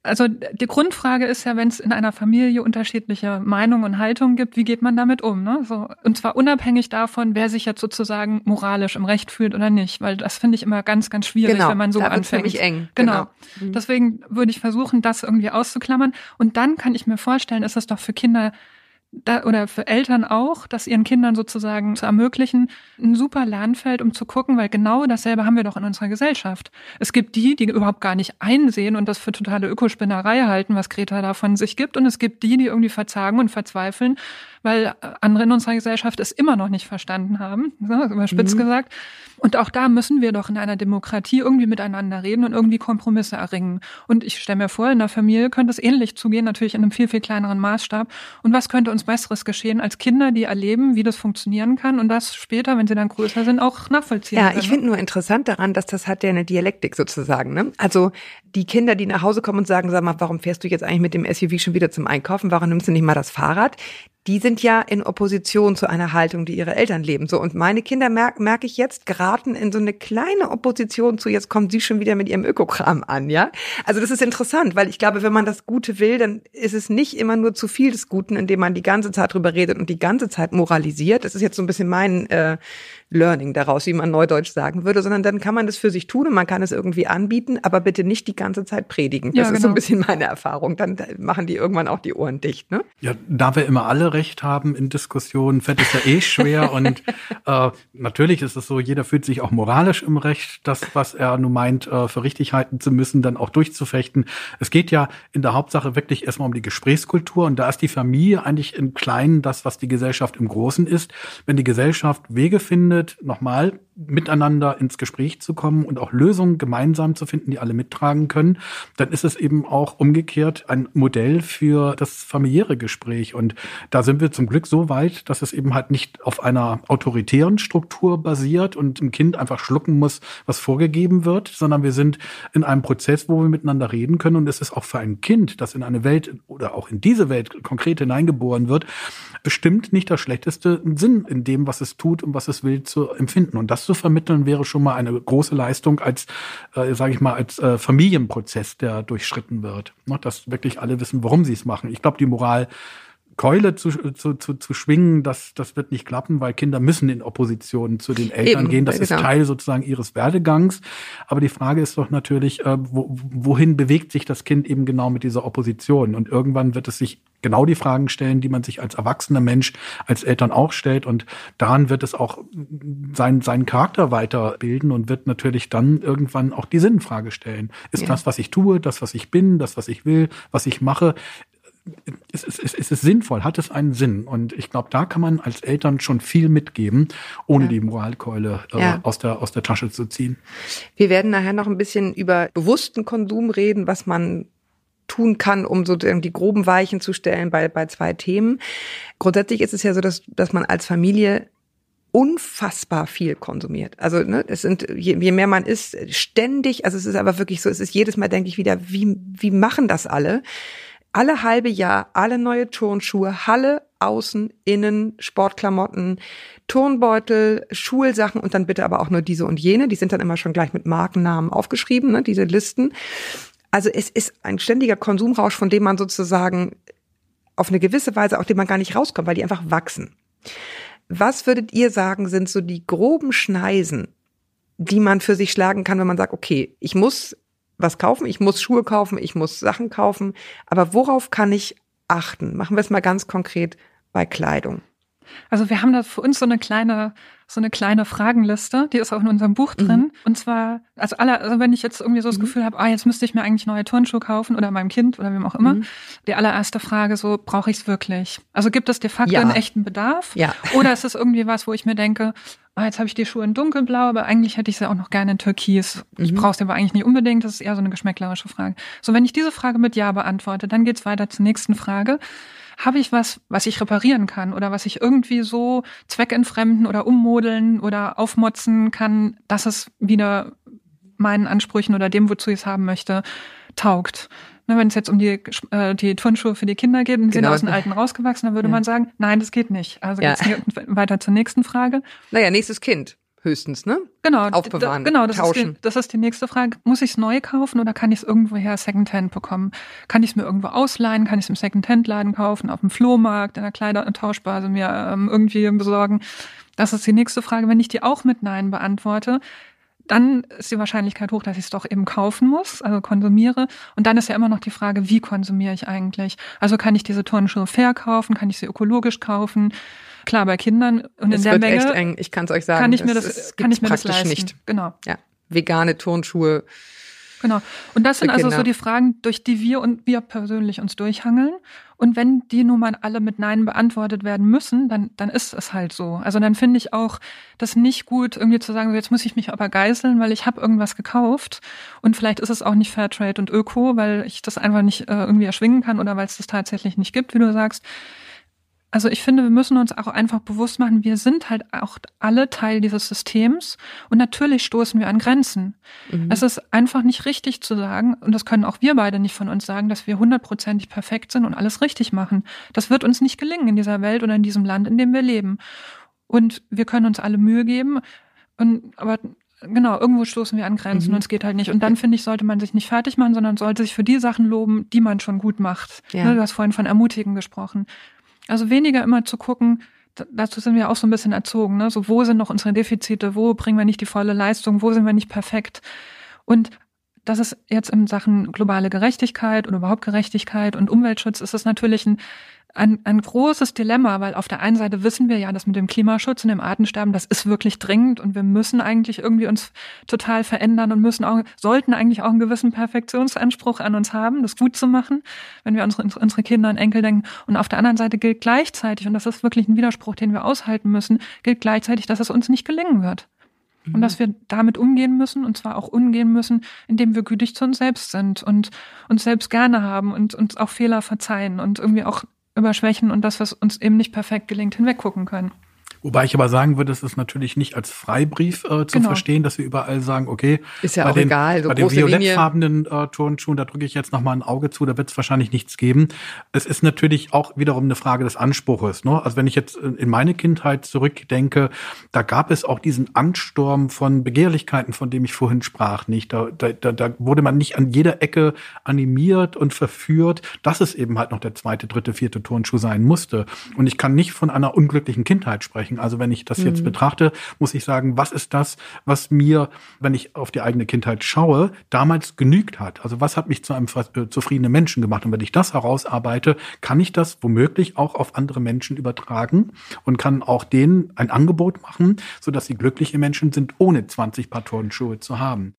Also die Grundfrage ist ja, wenn es in einer Familie unterschiedliche Meinungen und Haltungen gibt, wie geht man damit um? Ne? So, und zwar unabhängig davon, wer sich jetzt sozusagen moralisch im Recht fühlt oder nicht, weil das finde ich immer ganz, ganz schwierig, wenn man so da anfängt. Wird's nämlich eng. Genau. Deswegen würde ich versuchen, das irgendwie auszuklammern. Und dann kann ich mir vorstellen, ist es doch für Kinder oder für Eltern auch, das ihren Kindern sozusagen zu ermöglichen, ein super Lernfeld, um zu gucken, weil genau dasselbe haben wir doch in unserer Gesellschaft. Es gibt die überhaupt gar nicht einsehen und das für totale Ökospinnerei halten, was Greta da von sich gibt. Und es gibt die irgendwie verzagen und verzweifeln, weil andere in unserer Gesellschaft es immer noch nicht verstanden haben, überspitzt gesagt. Und auch da müssen wir doch in einer Demokratie irgendwie miteinander reden und irgendwie Kompromisse erringen. Und ich stelle mir vor, in der Familie könnte es ähnlich zugehen, natürlich in einem viel, viel kleineren Maßstab. Und was könnte uns Besseres geschehen als Kinder, die erleben, wie das funktionieren kann und das später, wenn sie dann größer sind, auch nachvollziehen können. Ja, ich finde nur interessant daran, dass das hat ja eine Dialektik sozusagen. Ne? Also die Kinder, die nach Hause kommen und sagen, sag mal, warum fährst du jetzt eigentlich mit dem SUV schon wieder zum Einkaufen? Warum nimmst du nicht mal das Fahrrad? Die sind ja in Opposition zu einer Haltung, die ihre Eltern leben. So, und meine Kinder merke ich jetzt, geraten in so eine kleine Opposition zu, jetzt kommen sie schon wieder mit ihrem Ökokram an, ja? Also das ist interessant, weil ich glaube, wenn man das Gute will, dann ist es nicht immer nur zu viel des Guten, indem man die ganze Zeit drüber redet und die ganze Zeit moralisiert. Das ist jetzt so ein bisschen mein Learning daraus, wie man neudeutsch sagen würde, sondern dann kann man das für sich tun und man kann es irgendwie anbieten, aber bitte nicht die ganze Zeit predigen. Das ist so ein bisschen meine Erfahrung. Dann machen die irgendwann auch die Ohren dicht, ne? Ja, da wir immer alle Recht haben in Diskussionen, fällt es ja eh schwer und natürlich ist es so, jeder fühlt sich auch moralisch im Recht, das, was er nun meint, für richtig halten zu müssen, dann auch durchzufechten. Es geht ja in der Hauptsache wirklich erstmal um die Gesprächskultur und da ist die Familie eigentlich im Kleinen das, was die Gesellschaft im Großen ist. Wenn die Gesellschaft Wege findet, nochmal miteinander ins Gespräch zu kommen und auch Lösungen gemeinsam zu finden, die alle mittragen können, dann ist es eben auch umgekehrt ein Modell für das familiäre Gespräch. Und da sind wir zum Glück so weit, dass es eben halt nicht auf einer autoritären Struktur basiert und ein Kind einfach schlucken muss, was vorgegeben wird, sondern wir sind in einem Prozess, wo wir miteinander reden können. Und es ist auch für ein Kind, das in eine Welt oder auch in diese Welt konkret hineingeboren wird, bestimmt nicht das schlechteste Sinn in dem, was es tut und was es will, zu empfinden. Und das zu vermitteln wäre schon mal eine große Leistung als, sage ich mal, als Familienprozess, der durchschritten wird. Dass wirklich alle wissen, warum sie es machen. Ich glaube, die Moralkeule zu schwingen, das wird nicht klappen, weil Kinder müssen in Opposition zu den Eltern gehen. Das ist Teil sozusagen ihres Werdegangs. Aber die Frage ist doch natürlich, wohin bewegt sich das Kind eben genau mit dieser Opposition? Und irgendwann wird es sich genau die Fragen stellen, die man sich als erwachsener Mensch, als Eltern auch stellt. Und daran wird es auch seinen Charakter weiterbilden und wird natürlich dann irgendwann auch die Sinnfrage stellen. Ist das, was ich tue, das, was ich bin, das, was ich will, was ich mache, ist es sinnvoll? Hat es einen Sinn? Und ich glaube, da kann man als Eltern schon viel mitgeben, ohne die Moralkeule aus der Tasche zu ziehen. Wir werden nachher noch ein bisschen über bewussten Konsum reden, was man tun kann, um so die groben Weichen zu stellen bei zwei Themen. Grundsätzlich ist es ja so, dass man als Familie unfassbar viel konsumiert. Also es sind, je mehr man isst, ständig, also es ist aber wirklich so, es ist jedes Mal, denke ich wieder, wie machen das alle? Alle halbe Jahr, alle neue Turnschuhe, Halle, Außen, Innen, Sportklamotten, Turnbeutel, Schulsachen und dann bitte aber auch nur diese und jene. Die sind dann immer schon gleich mit Markennamen aufgeschrieben, ne, diese Listen. Also es ist ein ständiger Konsumrausch, von dem man sozusagen auf eine gewisse Weise, aus dem man gar nicht rauskommt, weil die einfach wachsen. Was würdet ihr sagen, sind so die groben Schneisen, die man für sich schlagen kann, wenn man sagt, okay, ich muss was kaufen, ich muss Schuhe kaufen, ich muss Sachen kaufen, aber worauf kann ich achten? Machen wir es mal ganz konkret bei Kleidung. Also wir haben da für uns so eine kleine Fragenliste, die ist auch in unserem Buch drin. Und zwar, also wenn ich jetzt irgendwie so das Gefühl habe, jetzt müsste ich mir eigentlich neue Turnschuhe kaufen oder meinem Kind oder wem auch immer, die allererste Frage so, brauche ich es wirklich? Also gibt es de facto einen echten Bedarf? Ja. Oder ist es irgendwie was, wo ich mir denke, jetzt habe ich die Schuhe in dunkelblau, aber eigentlich hätte ich sie auch noch gerne in türkis. Ich brauche sie aber eigentlich nicht unbedingt, das ist eher so eine geschmäcklerische Frage. So, wenn ich diese Frage mit Ja beantworte, dann geht's weiter zur nächsten Frage. Habe ich was ich reparieren kann oder was ich irgendwie so zweckentfremden oder ummodeln oder aufmotzen kann, dass es wieder meinen Ansprüchen oder dem, wozu ich es haben möchte, taugt? Wenn es jetzt um die Turnschuhe für die Kinder geht und sind aus den alten rausgewachsen, dann würde man sagen, nein, das geht nicht. Also geht's weiter zur nächsten Frage. Naja, nächstes Kind. höchstens, ne? Genau, aufbewahren, tauschen. Das ist die nächste Frage. Muss ich es neu kaufen oder kann ich es irgendwoher Secondhand bekommen? Kann ich es mir irgendwo ausleihen? Kann ich es im Secondhand-Laden kaufen, auf dem Flohmarkt, in der Kleidertauschbörse mir irgendwie besorgen? Das ist die nächste Frage. Wenn ich die auch mit Nein beantworte, dann ist die Wahrscheinlichkeit hoch, dass ich es doch eben kaufen muss, also konsumiere. Und dann ist ja immer noch die Frage, wie konsumiere ich eigentlich? Also kann ich diese Turnschuhe fair kaufen? Kann ich sie ökologisch kaufen? Klar, bei Kindern und in der Menge. Es wird echt eng, ich kann es euch sagen. Kann ich mir das leisten? Nicht. Genau. Ja, vegane Turnschuhe. Genau. Und das sind also so die Fragen, durch die wir persönlich uns durchhangeln. Und wenn die nun mal alle mit Nein beantwortet werden müssen, dann ist es halt so. Also dann finde ich auch das nicht gut, irgendwie zu sagen, jetzt muss ich mich aber geißeln, weil ich habe irgendwas gekauft. Und vielleicht ist es auch nicht Fairtrade und Öko, weil ich das einfach nicht irgendwie erschwingen kann oder weil es das tatsächlich nicht gibt, wie du sagst. Also ich finde, wir müssen uns auch einfach bewusst machen, wir sind halt auch alle Teil dieses Systems und natürlich stoßen wir an Grenzen. Es ist einfach nicht richtig zu sagen, und das können auch wir beide nicht von uns sagen, dass wir 100% perfekt sind und alles richtig machen. Das wird uns nicht gelingen in dieser Welt oder in diesem Land, in dem wir leben. Und wir können uns alle Mühe geben, aber genau, irgendwo stoßen wir an Grenzen und es geht halt nicht. Und dann, finde ich, sollte man sich nicht fertig machen, sondern sollte sich für die Sachen loben, die man schon gut macht. Ja. Du hast vorhin von Ermutigen gesprochen. Also weniger immer zu gucken, dazu sind wir auch so ein bisschen erzogen, ne? So, wo sind noch unsere Defizite, wo bringen wir nicht die volle Leistung, wo sind wir nicht perfekt? Und das ist jetzt in Sachen globale Gerechtigkeit und überhaupt Gerechtigkeit und Umweltschutz ist es natürlich ein großes Dilemma, weil auf der einen Seite wissen wir ja, dass mit dem Klimaschutz und dem Artensterben, das ist wirklich dringend und wir müssen eigentlich irgendwie uns total verändern und sollten eigentlich auch einen gewissen Perfektionsanspruch an uns haben, das gut zu machen, wenn wir unsere Kinder und Enkel denken. Und auf der anderen Seite gilt gleichzeitig, und das ist wirklich ein Widerspruch, den wir aushalten müssen, gilt gleichzeitig, dass es uns nicht gelingen wird. Und dass wir damit umgehen müssen, und zwar auch umgehen müssen, indem wir gütig zu uns selbst sind und uns selbst gerne haben und uns auch Fehler verzeihen und irgendwie auch über Schwächen und das, was uns eben nicht perfekt gelingt, hinweggucken können. Wobei ich aber sagen würde, es ist natürlich nicht als Freibrief zu verstehen, dass wir überall sagen, okay, ist ja auch egal, so bei den violettfarbenen Turnschuhen, da drücke ich jetzt noch mal ein Auge zu, da wird es wahrscheinlich nichts geben. Es ist natürlich auch wiederum eine Frage des Anspruches, ne? Also wenn ich jetzt in meine Kindheit zurückdenke, da gab es auch diesen Ansturm von Begehrlichkeiten, von dem ich vorhin sprach, nicht? Da wurde man nicht an jeder Ecke animiert und verführt, dass es eben halt noch der 2., 3., 4. Turnschuh sein musste. Und ich kann nicht von einer unglücklichen Kindheit sprechen. Also wenn ich das jetzt betrachte, muss ich sagen, was ist das, was mir, wenn ich auf die eigene Kindheit schaue, damals genügt hat? Also was hat mich zu einem zufriedenen Menschen gemacht? Und wenn ich das herausarbeite, kann ich das womöglich auch auf andere Menschen übertragen und kann auch denen ein Angebot machen, sodass sie glückliche Menschen sind, ohne 20 Paar Turnschuhe zu haben.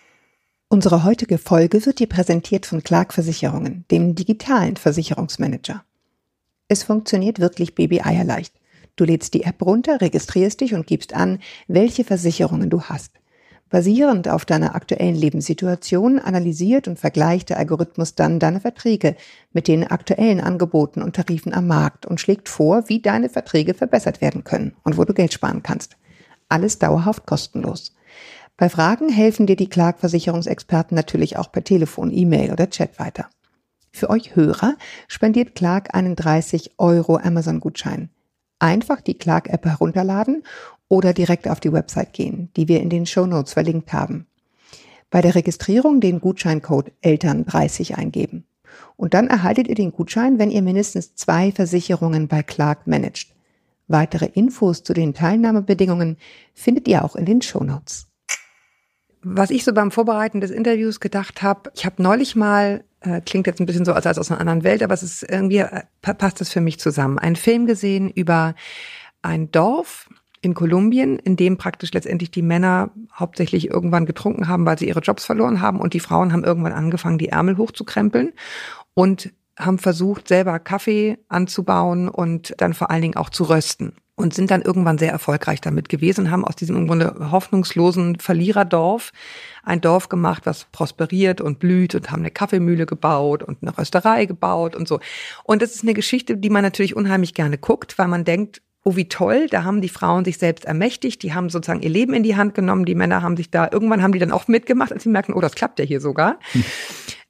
Unsere heutige Folge wird dir präsentiert von Clark Versicherungen, dem digitalen Versicherungsmanager. Es funktioniert wirklich babyeierleicht. Du lädst die App runter, registrierst dich und gibst an, welche Versicherungen du hast. Basierend auf deiner aktuellen Lebenssituation analysiert und vergleicht der Algorithmus dann deine Verträge mit den aktuellen Angeboten und Tarifen am Markt und schlägt vor, wie deine Verträge verbessert werden können und wo du Geld sparen kannst. Alles dauerhaft kostenlos. Bei Fragen helfen dir die Clark-Versicherungsexperten natürlich auch per Telefon, E-Mail oder Chat weiter. Für euch Hörer spendiert Clark einen 30 € Amazon-Gutschein. Einfach die Clark-App herunterladen oder direkt auf die Website gehen, die wir in den Shownotes verlinkt haben. Bei der Registrierung den Gutscheincode Eltern30 eingeben. Und dann erhaltet ihr den Gutschein, wenn ihr mindestens 2 Versicherungen bei Clark managt. Weitere Infos zu den Teilnahmebedingungen findet ihr auch in den Shownotes. Was ich so beim Vorbereiten des Interviews gedacht habe, ich habe neulich mal, klingt jetzt ein bisschen so als aus einer anderen Welt, aber es ist irgendwie, passt das für mich zusammen, einen Film gesehen über ein Dorf in Kolumbien, in dem praktisch letztendlich die Männer hauptsächlich irgendwann getrunken haben, weil sie ihre Jobs verloren haben, und die Frauen haben irgendwann angefangen, die Ärmel hochzukrempeln und haben versucht, selber Kaffee anzubauen und dann vor allen Dingen auch zu rösten. Und sind dann irgendwann sehr erfolgreich damit gewesen und haben aus diesem im Grunde hoffnungslosen Verliererdorf ein Dorf gemacht, was prosperiert und blüht, und haben eine Kaffeemühle gebaut und eine Rösterei gebaut und so. Und das ist eine Geschichte, die man natürlich unheimlich gerne guckt, weil man denkt, oh wie toll, da haben die Frauen sich selbst ermächtigt, die haben sozusagen ihr Leben in die Hand genommen, die Männer haben sich da, irgendwann haben die dann auch mitgemacht, als sie merken, oh, das klappt ja hier sogar.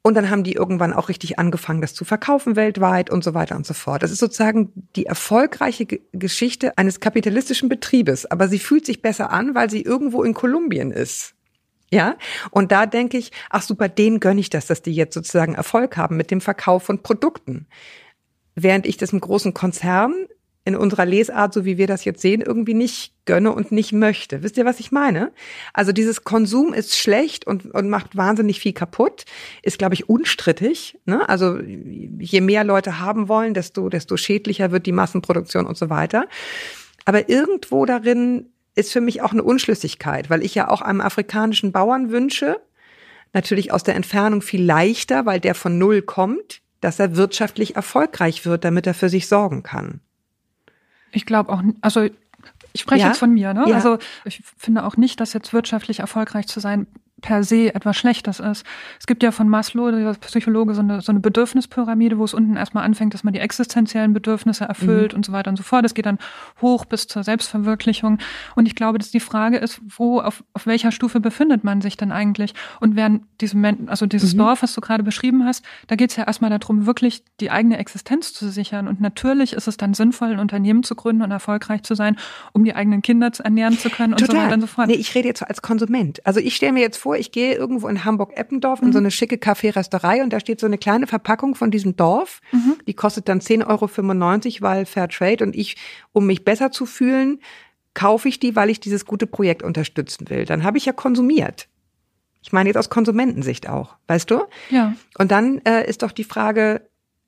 Und dann haben die irgendwann auch richtig angefangen, das zu verkaufen weltweit und so weiter und so fort. Das ist sozusagen die erfolgreiche Geschichte eines kapitalistischen Betriebes. Aber sie fühlt sich besser an, weil sie irgendwo in Kolumbien ist. Ja, und da denke ich, ach super, denen gönne ich das, dass die jetzt sozusagen Erfolg haben mit dem Verkauf von Produkten. Während ich das im großen Konzern in unserer Lesart, so wie wir das jetzt sehen, irgendwie nicht gönne und nicht möchte. Wisst ihr, was ich meine? Also dieses Konsum ist schlecht und macht wahnsinnig viel kaputt, ist, glaube ich, unstrittig. Ne? Also je mehr Leute haben wollen, desto schädlicher wird die Massenproduktion und so weiter. Aber irgendwo darin ist für mich auch eine Unschlüssigkeit, weil ich ja auch einem afrikanischen Bauern wünsche, natürlich aus der Entfernung viel leichter, weil der von Null kommt, dass er wirtschaftlich erfolgreich wird, damit er für sich sorgen kann. Ich glaube auch, also ich spreche jetzt von mir, ne? Ja. Also ich finde auch nicht, dass jetzt wirtschaftlich erfolgreich zu sein per se etwas Schlechtes ist. Es gibt ja von Maslow, der Psychologe, so eine Bedürfnispyramide, wo es unten erstmal anfängt, dass man die existenziellen Bedürfnisse erfüllt und so weiter und so fort. Es geht dann hoch bis zur Selbstverwirklichung. Und ich glaube, dass die Frage ist, auf welcher Stufe befindet man sich denn eigentlich? Und während dieses Dorf, was du gerade beschrieben hast, da geht es ja erstmal darum, wirklich die eigene Existenz zu sichern. Und natürlich ist es dann sinnvoll, ein Unternehmen zu gründen und erfolgreich zu sein, um die eigenen Kinder ernähren zu können und so weiter und so fort. Nee, ich rede jetzt als Konsument. Also ich stelle mir jetzt vor, ich gehe irgendwo in Hamburg-Eppendorf in so eine schicke Café-Rösterei und da steht so eine kleine Verpackung von diesem Dorf. Die kostet dann 10,95 €, weil Fairtrade, und ich, um mich besser zu fühlen, kaufe ich die, weil ich dieses gute Projekt unterstützen will. Dann habe ich ja konsumiert. Ich meine jetzt aus Konsumentensicht auch, weißt du? Ja. Und dann ist doch die Frage,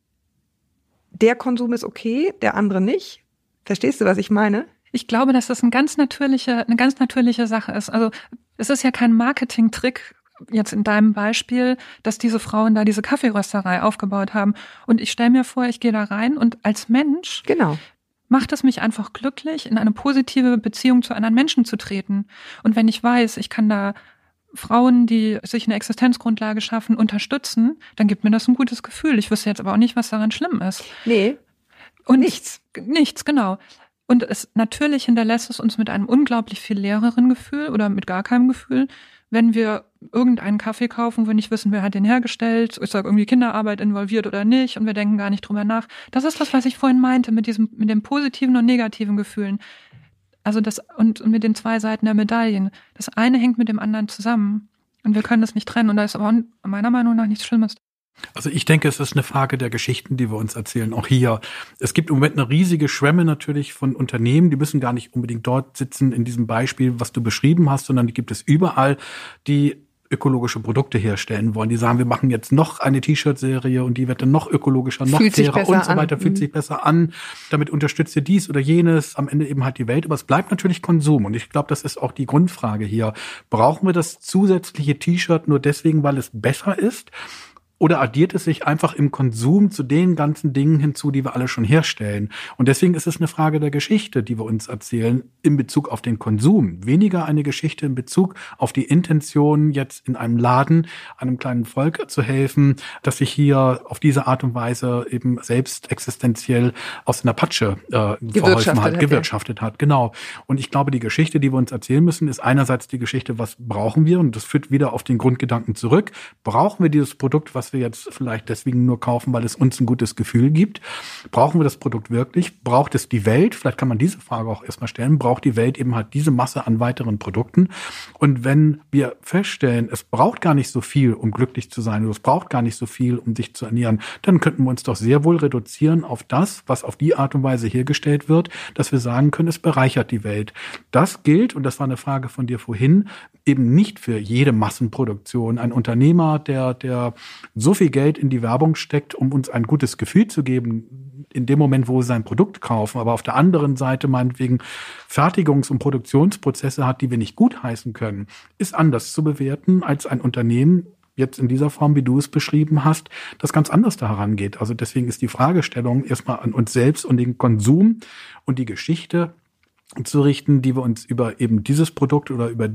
der Konsum ist okay, der andere nicht. Verstehst du, was ich meine? Ich glaube, dass das eine ganz natürliche Sache ist. Also es ist ja kein Marketing-Trick, jetzt in deinem Beispiel, dass diese Frauen da diese Kaffeerösterei aufgebaut haben. Und ich stelle mir vor, ich gehe da rein und als Mensch macht es mich einfach glücklich, in eine positive Beziehung zu anderen Menschen zu treten. Und wenn ich weiß, ich kann da Frauen, die sich eine Existenzgrundlage schaffen, unterstützen, dann gibt mir das ein gutes Gefühl. Ich wüsste jetzt aber auch nicht, was daran schlimm ist. Nee, und nichts, genau. Und natürlich hinterlässt es uns mit einem unglaublich viel leereren Gefühl oder mit gar keinem Gefühl, wenn wir irgendeinen Kaffee kaufen, wo wir nicht wissen, wer hat den hergestellt, ist da irgendwie Kinderarbeit involviert oder nicht, und wir denken gar nicht drüber nach. Das ist das, was ich vorhin meinte, mit den positiven und negativen Gefühlen. Also und mit den zwei Seiten der Medaillen. Das eine hängt mit dem anderen zusammen. Und wir können das nicht trennen. Und da ist aber meiner Meinung nach nichts Schlimmes. Also ich denke, es ist eine Frage der Geschichten, die wir uns erzählen, auch hier. Es gibt im Moment eine riesige Schwemme natürlich von Unternehmen, die müssen gar nicht unbedingt dort sitzen in diesem Beispiel, was du beschrieben hast, sondern die gibt es überall, die ökologische Produkte herstellen wollen. Die sagen, wir machen jetzt noch eine T-Shirt-Serie und die wird dann noch ökologischer, noch fairer und so weiter, fühlt sich besser an. Damit unterstützt ihr dies oder jenes, am Ende eben halt die Welt. Aber es bleibt natürlich Konsum. Und ich glaube, das ist auch die Grundfrage hier. Brauchen wir das zusätzliche T-Shirt nur deswegen, weil es besser ist? Oder addiert es sich einfach im Konsum zu den ganzen Dingen hinzu, die wir alle schon herstellen? Und deswegen ist es eine Frage der Geschichte, die wir uns erzählen in Bezug auf den Konsum. Weniger eine Geschichte in Bezug auf die Intention, jetzt in einem Laden einem kleinen Volk zu helfen, das sich hier auf diese Art und Weise eben selbst existenziell aus einer Patsche gewirtschaftet hat. Genau. Und ich glaube, die Geschichte, die wir uns erzählen müssen, ist einerseits die Geschichte, was brauchen wir? Und das führt wieder auf den Grundgedanken zurück. Brauchen wir dieses Produkt, was wir jetzt vielleicht deswegen nur kaufen, weil es uns ein gutes Gefühl gibt? Brauchen wir das Produkt wirklich? Braucht es die Welt? Vielleicht kann man diese Frage auch erstmal stellen. Braucht die Welt eben halt diese Masse an weiteren Produkten? Und wenn wir feststellen, es braucht gar nicht so viel, um glücklich zu sein, oder es braucht gar nicht so viel, um sich zu ernähren, dann könnten wir uns doch sehr wohl reduzieren auf das, was auf die Art und Weise hergestellt wird, dass wir sagen können, es bereichert die Welt. Das gilt, und das war eine Frage von dir vorhin, eben nicht für jede Massenproduktion. Ein Unternehmer, der so viel Geld in die Werbung steckt, um uns ein gutes Gefühl zu geben, in dem Moment, wo wir sein Produkt kaufen, aber auf der anderen Seite meinetwegen Fertigungs- und Produktionsprozesse hat, die wir nicht gutheißen können, ist anders zu bewerten als ein Unternehmen, jetzt in dieser Form, wie du es beschrieben hast, das ganz anders da herangeht. Also deswegen ist die Fragestellung erstmal an uns selbst und den Konsum und die Geschichte zu richten, die wir uns über eben dieses Produkt oder über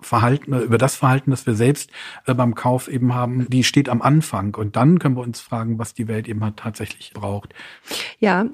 das Verhalten, das wir selbst beim Kauf eben haben, die steht am Anfang. Und dann können wir uns fragen, was die Welt eben halt tatsächlich braucht. Ja,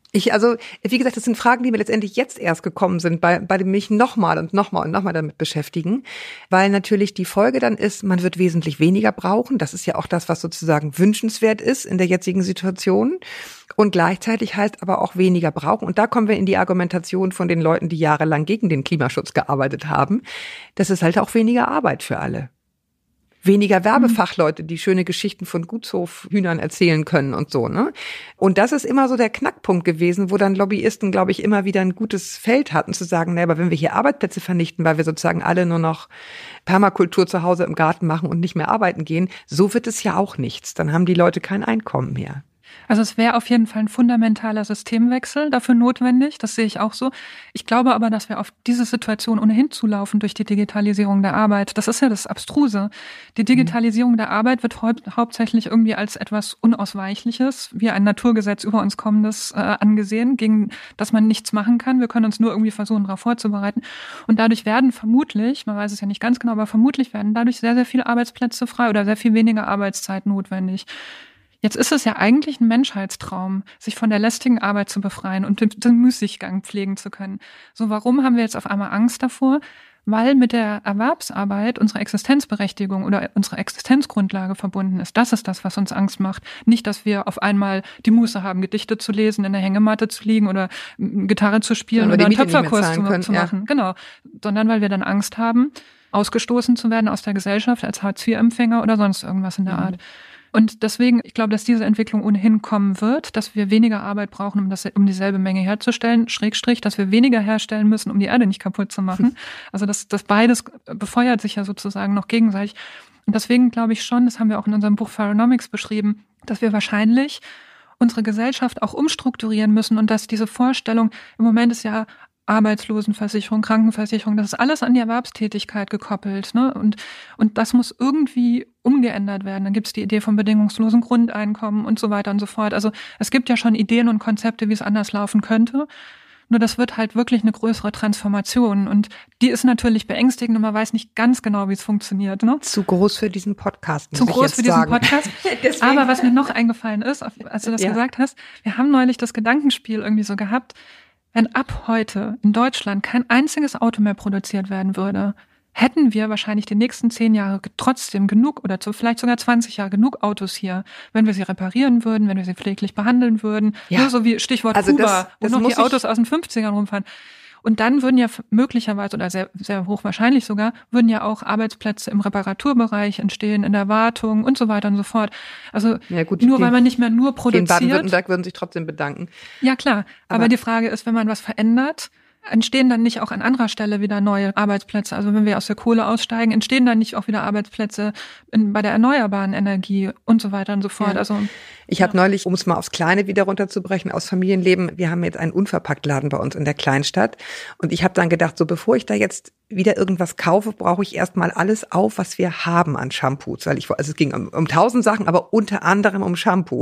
Wie gesagt, das sind Fragen, die mir letztendlich jetzt erst gekommen sind, bei dem mich nochmal damit beschäftigen, weil natürlich die Folge dann ist, man wird wesentlich weniger brauchen. Das ist ja auch das, was sozusagen wünschenswert ist in der jetzigen Situation. Und gleichzeitig heißt aber auch weniger brauchen. Und da kommen wir in die Argumentation von den Leuten, die jahrelang gegen den Klimaschutz gearbeitet haben. Das ist halt auch weniger Arbeit für alle. Weniger Werbefachleute, die schöne Geschichten von Gutshofhühnern erzählen können und so, ne? Und das ist immer so der Knackpunkt gewesen, wo dann Lobbyisten, glaube ich, immer wieder ein gutes Feld hatten, zu sagen, na, aber wenn wir hier Arbeitsplätze vernichten, weil wir sozusagen alle nur noch Permakultur zu Hause im Garten machen und nicht mehr arbeiten gehen, so wird es ja auch nichts. Dann haben die Leute kein Einkommen mehr. Also es wäre auf jeden Fall ein fundamentaler Systemwechsel dafür notwendig, das sehe ich auch so. Ich glaube aber, dass wir auf diese Situation ohnehin zulaufen durch die Digitalisierung der Arbeit. Das ist ja das Abstruse. Die Digitalisierung der Arbeit wird hauptsächlich irgendwie als etwas Unausweichliches, wie ein Naturgesetz über uns kommendes angesehen, gegen das man nichts machen kann. Wir können uns nur irgendwie versuchen, darauf vorzubereiten. Und dadurch werden vermutlich, man weiß es ja nicht ganz genau, aber vermutlich werden dadurch sehr, sehr viele Arbeitsplätze frei oder sehr viel weniger Arbeitszeit notwendig. Jetzt ist es ja eigentlich ein Menschheitstraum, sich von der lästigen Arbeit zu befreien und den Müßiggang pflegen zu können. So, warum haben wir jetzt auf einmal Angst davor? Weil mit der Erwerbsarbeit unsere Existenzberechtigung oder unsere Existenzgrundlage verbunden ist. Das ist das, was uns Angst macht. Nicht, dass wir auf einmal die Muße haben, Gedichte zu lesen, in der Hängematte zu liegen oder Gitarre zu spielen oder einen Töpferkurs zu machen. Ja. Genau. Sondern weil wir dann Angst haben, ausgestoßen zu werden aus der Gesellschaft als Hartz-IV-Empfänger oder sonst irgendwas in der Art. Und deswegen, ich glaube, dass diese Entwicklung ohnehin kommen wird, dass wir weniger Arbeit brauchen, um dieselbe Menge herzustellen, /, dass wir weniger herstellen müssen, um die Erde nicht kaputt zu machen. Also das beides befeuert sich ja sozusagen noch gegenseitig. Und deswegen glaube ich schon, das haben wir auch in unserem Buch Faironomics beschrieben, dass wir wahrscheinlich unsere Gesellschaft auch umstrukturieren müssen und dass diese Vorstellung, im Moment ist ja Arbeitslosenversicherung, Krankenversicherung, das ist alles an die Erwerbstätigkeit gekoppelt, ne? Und das muss irgendwie umgeändert werden. Dann gibt es die Idee vom bedingungslosen Grundeinkommen und so weiter und so fort. Also es gibt ja schon Ideen und Konzepte, wie es anders laufen könnte. Nur das wird halt wirklich eine größere Transformation und die ist natürlich beängstigend und man weiß nicht ganz genau, wie es funktioniert. Ne? Zu groß für diesen Podcast. Zu groß für diesen Podcast. Aber was mir noch eingefallen ist, als du das gesagt hast, wir haben neulich das Gedankenspiel irgendwie so gehabt, wenn ab heute in Deutschland kein einziges Auto mehr produziert werden würde, hätten wir wahrscheinlich die nächsten 10 Jahre trotzdem genug oder vielleicht sogar 20 Jahre genug Autos hier, wenn wir sie reparieren würden, wenn wir sie pfleglich behandeln würden. Ja. Nur so wie Stichwort Kuba, wo noch die Autos aus den 50ern rumfahren. Und dann würden ja möglicherweise oder sehr, sehr hochwahrscheinlich sogar, würden ja auch Arbeitsplätze im Reparaturbereich entstehen, in der Wartung und so weiter und so fort. Also ja, gut, weil man nicht mehr nur produziert. In Baden-Württemberg würden sich trotzdem bedanken. Ja klar, aber die Frage ist, wenn man was verändert, entstehen dann nicht auch an anderer Stelle wieder neue Arbeitsplätze? Also wenn wir aus der Kohle aussteigen, entstehen dann nicht auch wieder Arbeitsplätze bei der erneuerbaren Energie und so weiter und so fort? Ja. Also ich habe neulich, um es mal aufs Kleine wieder runterzubrechen, aus Familienleben, wir haben jetzt einen Unverpacktladen bei uns in der Kleinstadt und ich habe dann gedacht, so bevor ich da jetzt wieder irgendwas kaufe, brauche ich erstmal alles auf, was wir haben an Shampoos, weil es ging um 1000 Sachen, aber unter anderem um Shampoo.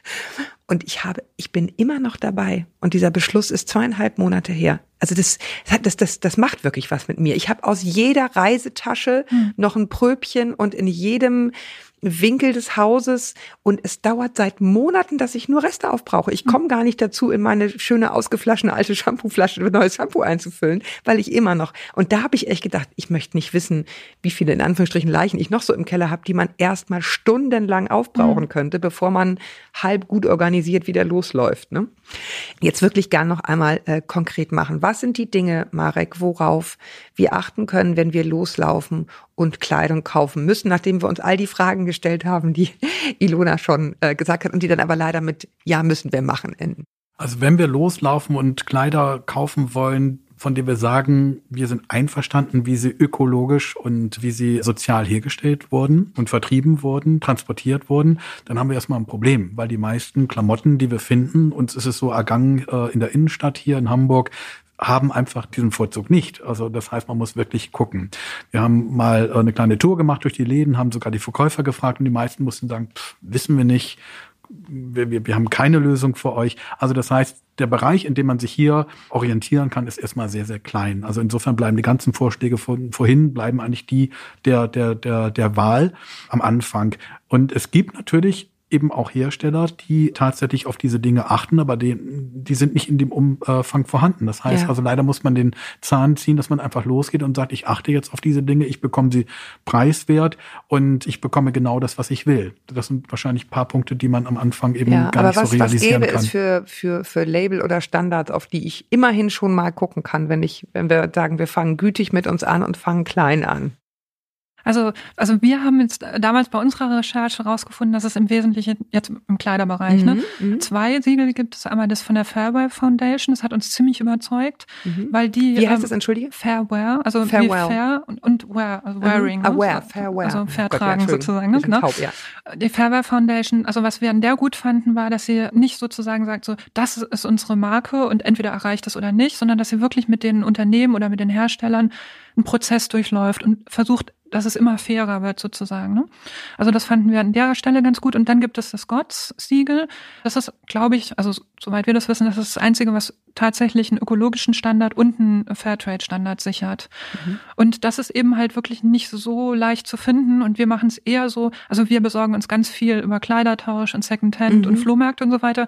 Und ich bin immer noch dabei. Und dieser Beschluss ist 2,5 Monate her. Also das macht wirklich was mit mir. Ich habe aus jeder Reisetasche noch ein Pröbchen und in jedem Winkel des Hauses und es dauert seit Monaten, dass ich nur Reste aufbrauche. Ich komme gar nicht dazu, in meine schöne ausgeflaschene alte Shampooflasche neues Shampoo einzufüllen, weil ich immer noch, und da habe ich echt gedacht, ich möchte nicht wissen, wie viele in Anführungsstrichen Leichen ich noch so im Keller habe, die man erstmal stundenlang aufbrauchen könnte, bevor man halb gut organisiert wieder losläuft. Ne? Jetzt wirklich gern noch einmal konkret machen. Was sind die Dinge, Marek, worauf wir achten können, wenn wir loslaufen und Kleidung kaufen müssen, nachdem wir uns all die Fragen gestellt haben, die Ilona schon gesagt hat und die dann aber leider mit "Ja, müssen wir machen" enden. Also wenn wir loslaufen und Kleider kaufen wollen, von denen wir sagen, wir sind einverstanden, wie sie ökologisch und wie sie sozial hergestellt wurden und vertrieben wurden, transportiert wurden, dann haben wir erstmal ein Problem, weil die meisten Klamotten, die wir finden, uns ist es so ergangen in der Innenstadt hier in Hamburg, haben einfach diesen Vorzug nicht. Also das heißt, man muss wirklich gucken. Wir haben mal eine kleine Tour gemacht durch die Läden, haben sogar die Verkäufer gefragt und die meisten mussten sagen, wissen wir nicht, wir haben keine Lösung für euch. Also das heißt, der Bereich, in dem man sich hier orientieren kann, ist erstmal sehr, sehr klein. Also insofern bleiben die ganzen Vorschläge von vorhin, bleiben eigentlich die der Wahl am Anfang. Und es gibt natürlich eben auch Hersteller, die tatsächlich auf diese Dinge achten, aber die sind nicht in dem Umfang vorhanden. Das heißt also, leider muss man den Zahn ziehen, dass man einfach losgeht und sagt, ich achte jetzt auf diese Dinge, ich bekomme sie preiswert und ich bekomme genau das, was ich will. Das sind wahrscheinlich ein paar Punkte, die man am Anfang eben gar nicht so realisieren kann. Was gäbe es für Label oder Standards, auf die ich immerhin schon mal gucken kann, wenn wir sagen, wir fangen gütig mit uns an und fangen klein an? Also wir haben jetzt damals bei unserer Recherche herausgefunden, dass es im Wesentlichen jetzt im Kleiderbereich 2 Siegel gibt. Es einmal das von der Fairwear Foundation. Das hat uns ziemlich überzeugt, weil die... Wie heißt das, entschuldige? Fairwear, also wie fair und wear, also wearing. Fairwear. Also vertragen sozusagen. Ne? Taub, ja. Die Fairwear Foundation, also was wir an der gut fanden, war, dass sie nicht sozusagen sagt, so das ist unsere Marke und entweder erreicht es oder nicht, sondern dass sie wirklich mit den Unternehmen oder mit den Herstellern einen Prozess durchläuft und versucht, dass es immer fairer wird sozusagen. Ne? Also das fanden wir an der Stelle ganz gut. Und dann gibt es das GOTS-Siegel. Das ist, glaube ich, also soweit wir das wissen, das ist das Einzige, was tatsächlich einen ökologischen Standard und einen Fairtrade-Standard sichert. Und das ist eben halt wirklich nicht so leicht zu finden. Und wir machen es eher so, also wir besorgen uns ganz viel über Kleidertausch und Secondhand und Flohmärkte und so weiter,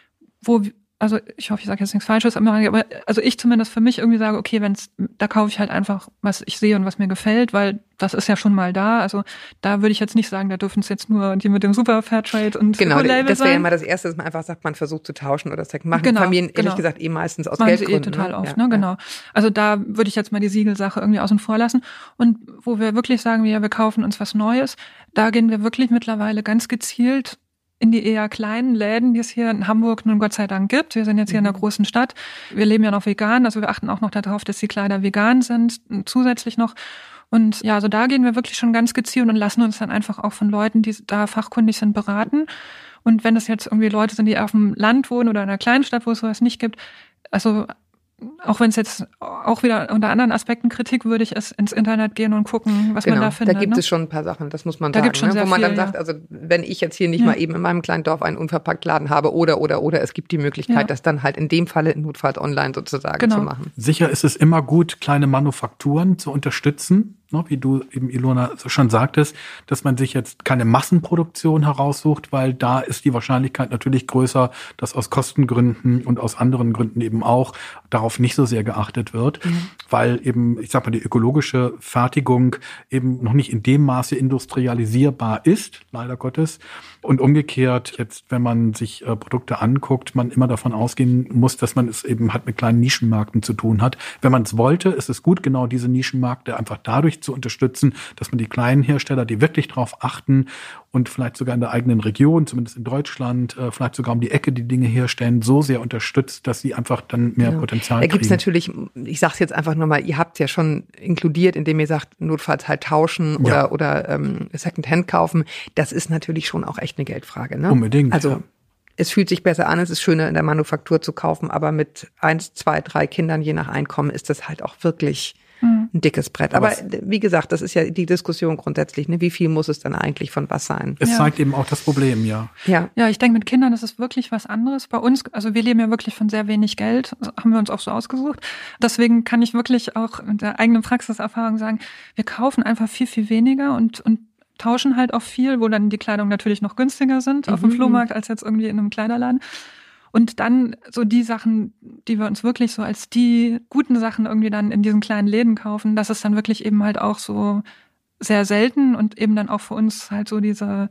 also ich hoffe, ich sage jetzt nichts Falsches, aber also ich zumindest für mich irgendwie sage, okay, da kaufe ich halt einfach, was ich sehe und was mir gefällt, weil das ist ja schon mal da. Also da würde ich jetzt nicht sagen, da dürfen es jetzt nur die mit dem Super Fairtrade und genau, Label das wäre ja sein. mal das Erste, dass man einfach sagt, man versucht zu tauschen oder Second. Machen Genau, Familien ehrlich gesagt meistens aus machen Geldgründen. sie total oft, ne? Genau. Also da würde ich jetzt mal die Siegelsache irgendwie außen vor lassen. Und wo wir wirklich sagen, wir kaufen uns was Neues, da gehen wir wirklich mittlerweile ganz gezielt in die eher kleinen Läden, die es hier in Hamburg nun Gott sei Dank gibt. Wir sind jetzt hier in einer großen Stadt. Wir leben ja noch vegan, also wir achten auch noch darauf, dass die Kleider vegan sind, zusätzlich noch. Und ja, also da gehen wir wirklich schon ganz gezielt und lassen uns dann einfach auch von Leuten, die da fachkundig sind, beraten. Und wenn es jetzt irgendwie Leute sind, die auf dem Land wohnen oder in einer kleinen Stadt, wo es sowas nicht gibt, also auch wenn es jetzt auch wieder unter anderen Aspekten kritikwürdig ist, ins Internet gehen und gucken, was man da findet. Da gibt es schon ein paar Sachen, das muss man sagen. Da gibt's schon sehr wo man viel, dann sagt, also wenn ich jetzt hier nicht mal eben in meinem kleinen Dorf einen unverpackt Laden habe oder es gibt die Möglichkeit, das dann halt in dem Falle notfalls online sozusagen zu machen. Sicher ist es immer gut, kleine Manufakturen zu unterstützen, wie du eben, Ilona, schon sagtest, dass man sich jetzt keine Massenproduktion heraussucht, weil da ist die Wahrscheinlichkeit natürlich größer, dass aus Kostengründen und aus anderen Gründen eben auch darauf nicht so sehr geachtet wird, weil eben, ich sag mal, die ökologische Fertigung eben noch nicht in dem Maße industrialisierbar ist, leider Gottes. Und umgekehrt, jetzt, wenn man sich Produkte anguckt, man immer davon ausgehen muss, dass man es eben halt mit kleinen Nischenmärkten zu tun hat. Wenn man es wollte, ist es gut, genau diese Nischenmärkte einfach dadurch zu unterstützen, dass man die kleinen Hersteller, die wirklich darauf achten und vielleicht sogar in der eigenen Region, zumindest in Deutschland, vielleicht sogar um die Ecke die Dinge herstellen, so sehr unterstützt, dass sie einfach dann mehr Potenzial kriegen. Da gibt es natürlich, ich sage es jetzt einfach nur mal, ihr habt es ja schon inkludiert, indem ihr sagt, notfalls halt tauschen oder Secondhand kaufen. Das ist natürlich schon auch echt eine Geldfrage. Ne? Unbedingt. Also es fühlt sich besser an, es ist schöner in der Manufaktur zu kaufen, aber mit 1, 2, 3 Kindern je nach Einkommen ist das halt auch wirklich ein dickes Brett. Aber wie gesagt, das ist ja die Diskussion grundsätzlich. Ne? Wie viel muss es dann eigentlich von was sein? Es zeigt eben auch das Problem, Ja, ich denke, mit Kindern ist es wirklich was anderes. Bei uns, also wir leben ja wirklich von sehr wenig Geld, haben wir uns auch so ausgesucht. Deswegen kann ich wirklich auch mit der eigenen Praxiserfahrung sagen, wir kaufen einfach viel, viel weniger und tauschen halt auch viel, wo dann die Kleidung natürlich noch günstiger sind auf dem Flohmarkt als jetzt irgendwie in einem Kleiderladen. Und dann so die Sachen, die wir uns wirklich so als die guten Sachen irgendwie dann in diesen kleinen Läden kaufen, das ist dann wirklich eben halt auch so sehr selten und eben dann auch für uns halt so dieser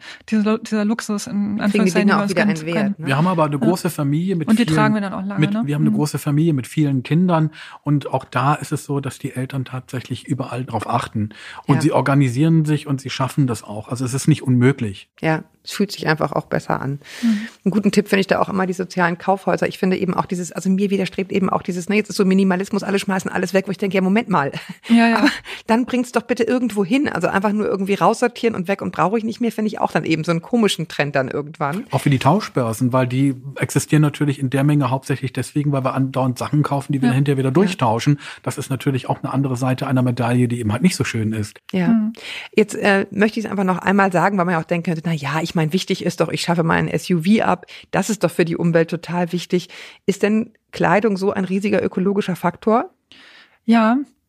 Luxus in Anführungszeichen, auch wieder einen Wert. Ne? Wir haben aber eine große Familie mit und die tragen wir dann auch lange. Wir haben eine große Familie mit vielen Kindern und auch da ist es so, dass die Eltern tatsächlich überall drauf achten und sie organisieren sich und sie schaffen das auch. Also es ist nicht unmöglich. Ja, es fühlt sich einfach auch besser an. Einen guten Tipp finde ich da auch immer die sozialen Kaufhäuser. Ich finde eben auch dieses, also mir widerstrebt eben auch dieses, jetzt ist so Minimalismus, alle schmeißen alles weg, wo ich denke, ja Moment mal, aber dann bringt's doch bitte irgendwo hin. Also einfach nur irgendwie raussortieren und weg und brauche ich nicht mehr, finde ich auch dann eben so einen komischen Trend dann irgendwann. Auch für die Tauschbörsen, weil die existieren natürlich in der Menge hauptsächlich deswegen, weil wir andauernd Sachen kaufen, die wir hinterher wieder durchtauschen. Das ist natürlich auch eine andere Seite einer Medaille, die eben halt nicht so schön ist. Ja. Jetzt möchte ich es einfach noch einmal sagen, weil man ja auch denken könnte, ich meine, wichtig ist doch, ich schaffe mal ein SUV ab. Das ist doch für die Umwelt total wichtig. Ist denn Kleidung so ein riesiger ökologischer Faktor? Ja,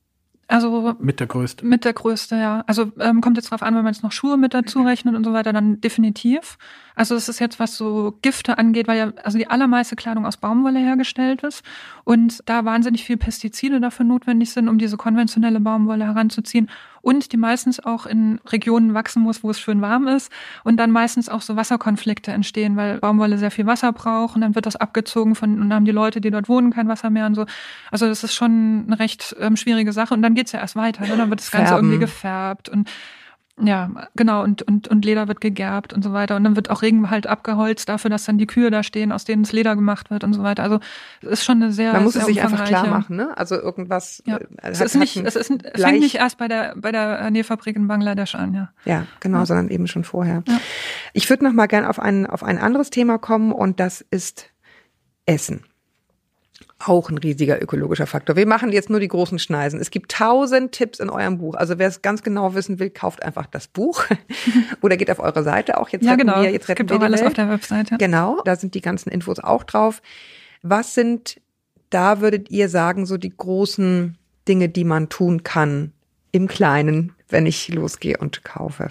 Also mit der größte. Mit der größte, ja. Also kommt jetzt drauf an, wenn man jetzt noch Schuhe mit dazu rechnet und so weiter, dann definitiv. Also es ist jetzt, was so Gifte angeht, weil ja also die allermeiste Kleidung aus Baumwolle hergestellt ist und da wahnsinnig viel Pestizide dafür notwendig sind, um diese konventionelle Baumwolle heranzuziehen und die meistens auch in Regionen wachsen muss, wo es schön warm ist und dann meistens auch so Wasserkonflikte entstehen, weil Baumwolle sehr viel Wasser braucht und dann wird das abgezogen und dann haben die Leute, die dort wohnen, kein Wasser mehr und so. Also das ist schon eine recht schwierige Sache und dann geht's ja erst weiter, ne? Dann wird das Ganze irgendwie gefärbt und ja, genau, und Leder wird gegerbt und so weiter. Und dann wird auch Regenwald abgeholzt dafür, dass dann die Kühe da stehen, aus denen das Leder gemacht wird und so weiter. Also es ist schon eine sehr Man muss sehr es sich einfach klar umfangreiche- machen, ne? Also irgendwas Ja. Es fängt nicht erst bei der Nähfabrik in Bangladesch an, ja. Ja, genau, sondern eben schon vorher. Ja. Ich würde noch mal gern auf ein anderes Thema kommen und das ist Essen. Auch ein riesiger ökologischer Faktor. Wir machen jetzt nur die großen Schneisen. Es gibt 1000 Tipps in eurem Buch. Also wer es ganz genau wissen will, kauft einfach das Buch oder geht auf eure Seite auch. Jetzt Ja, retten genau. wir, jetzt Es retten gibt wir auch die alles Welt. auf der Webseite. Genau, da sind die ganzen Infos auch drauf. Was sind, da würdet ihr sagen, so die großen Dinge, die man tun kann im Kleinen, wenn ich losgehe und kaufe?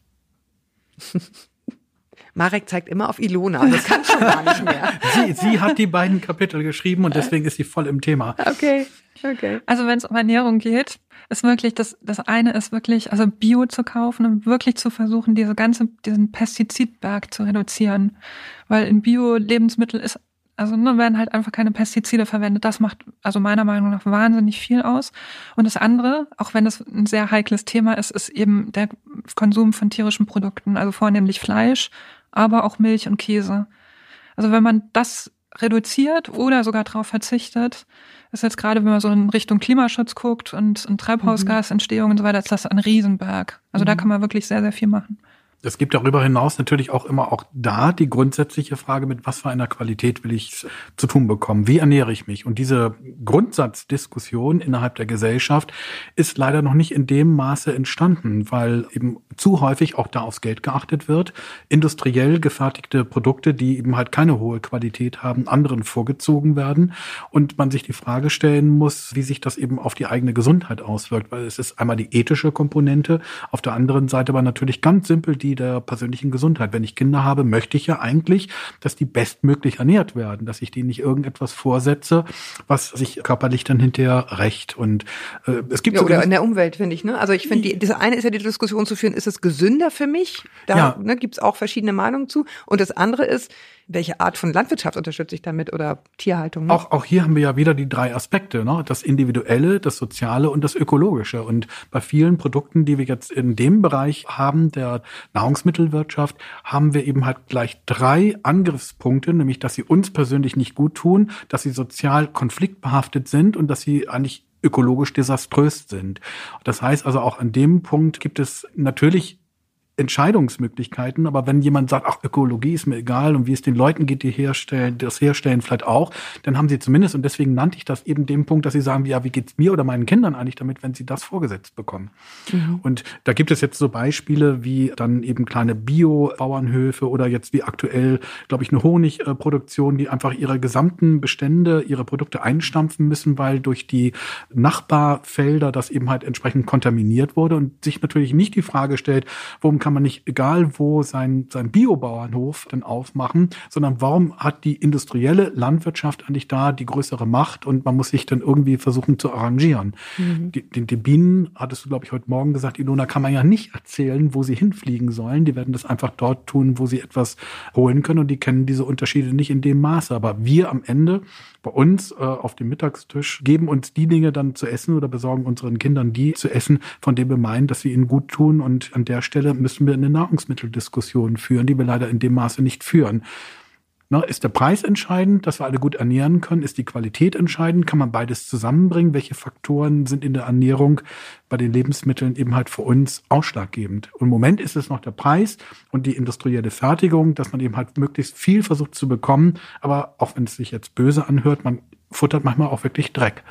Marek zeigt immer auf Ilona, also das kann schon gar nicht mehr. Sie hat die beiden Kapitel geschrieben und deswegen ist sie voll im Thema. Okay. Also wenn es um Ernährung geht, ist wirklich das eine ist wirklich, also Bio zu kaufen und wirklich zu versuchen, diesen Pestizidberg zu reduzieren. Weil in Bio-Lebensmittel werden halt einfach keine Pestizide verwendet. Das macht also meiner Meinung nach wahnsinnig viel aus. Und das andere, auch wenn es ein sehr heikles Thema ist, ist eben der Konsum von tierischen Produkten, also vornehmlich Fleisch, aber auch Milch und Käse. Also wenn man das reduziert oder sogar darauf verzichtet, ist jetzt gerade, wenn man so in Richtung Klimaschutz guckt und Treibhausgasentstehung und so weiter, ist das ein Riesenberg. Also da kann man wirklich sehr, sehr viel machen. Es gibt darüber hinaus natürlich auch immer auch da die grundsätzliche Frage, mit was für einer Qualität will ich zu tun bekommen? Wie ernähre ich mich? Und diese Grundsatzdiskussion innerhalb der Gesellschaft ist leider noch nicht in dem Maße entstanden, weil eben zu häufig auch da aufs Geld geachtet wird. Industriell gefertigte Produkte, die eben halt keine hohe Qualität haben, anderen vorgezogen werden. Und man sich die Frage stellen muss, wie sich das eben auf die eigene Gesundheit auswirkt. Weil es ist einmal die ethische Komponente, auf der anderen Seite aber natürlich ganz simpel die der persönlichen Gesundheit. Wenn ich Kinder habe, möchte ich ja eigentlich, dass die bestmöglich ernährt werden, dass ich denen nicht irgendetwas vorsetze, was sich körperlich dann hinterher rächt. Und es gibt oder in der Umwelt, finde ich. Ne? Also ich finde, das eine ist ja die Diskussion zu führen, ist es gesünder für mich? Da gibt es auch verschiedene Meinungen zu. Und das andere ist, welche Art von Landwirtschaft unterstütze ich damit oder Tierhaltung? Ne? Auch hier haben wir ja wieder die 3 Aspekte, ne? Das Individuelle, das Soziale und das Ökologische. Und bei vielen Produkten, die wir jetzt in dem Bereich haben, der Nahrungsmittelwirtschaft, haben wir eben halt gleich 3 Angriffspunkte, nämlich, dass sie uns persönlich nicht gut tun, dass sie sozial konfliktbehaftet sind und dass sie eigentlich ökologisch desaströs sind. Das heißt also, auch an dem Punkt gibt es natürlich Entscheidungsmöglichkeiten, aber wenn jemand sagt, ach, Ökologie ist mir egal und wie es den Leuten geht, die das herstellen vielleicht auch, dann haben sie zumindest, und deswegen nannte ich das eben den Punkt, dass sie sagen, ja, wie geht's mir oder meinen Kindern eigentlich damit, wenn sie das vorgesetzt bekommen? Mhm. Und da gibt es jetzt so Beispiele wie dann eben kleine Bio-Bauernhöfe oder jetzt wie aktuell, glaube ich, eine Honigproduktion, die einfach ihre gesamten Bestände, ihre Produkte einstampfen müssen, weil durch die Nachbarfelder das eben halt entsprechend kontaminiert wurde und sich natürlich nicht die Frage stellt, warum kann man nicht, egal wo, sein Biobauernhof dann aufmachen, sondern warum hat die industrielle Landwirtschaft eigentlich da die größere Macht und man muss sich dann irgendwie versuchen zu arrangieren. Mhm. Die Bienen, hattest du, glaube ich, heute Morgen gesagt, Ilona, kann man ja nicht erzählen, wo sie hinfliegen sollen. Die werden das einfach dort tun, wo sie etwas holen können und die kennen diese Unterschiede nicht in dem Maße. Aber wir am Ende bei uns auf dem Mittagstisch geben uns die Dinge dann zu essen oder besorgen unseren Kindern die zu essen, von denen wir meinen, dass sie ihnen gut tun. Und an der Stelle müssen wir eine Nahrungsmitteldiskussion führen, die wir leider in dem Maße nicht führen. Ist der Preis entscheidend, dass wir alle gut ernähren können? Ist die Qualität entscheidend? Kann man beides zusammenbringen? Welche Faktoren sind in der Ernährung bei den Lebensmitteln eben halt für uns ausschlaggebend? Und im Moment ist es noch der Preis und die industrielle Fertigung, dass man eben halt möglichst viel versucht zu bekommen. Aber auch wenn es sich jetzt böse anhört, man futtert manchmal auch wirklich Dreck.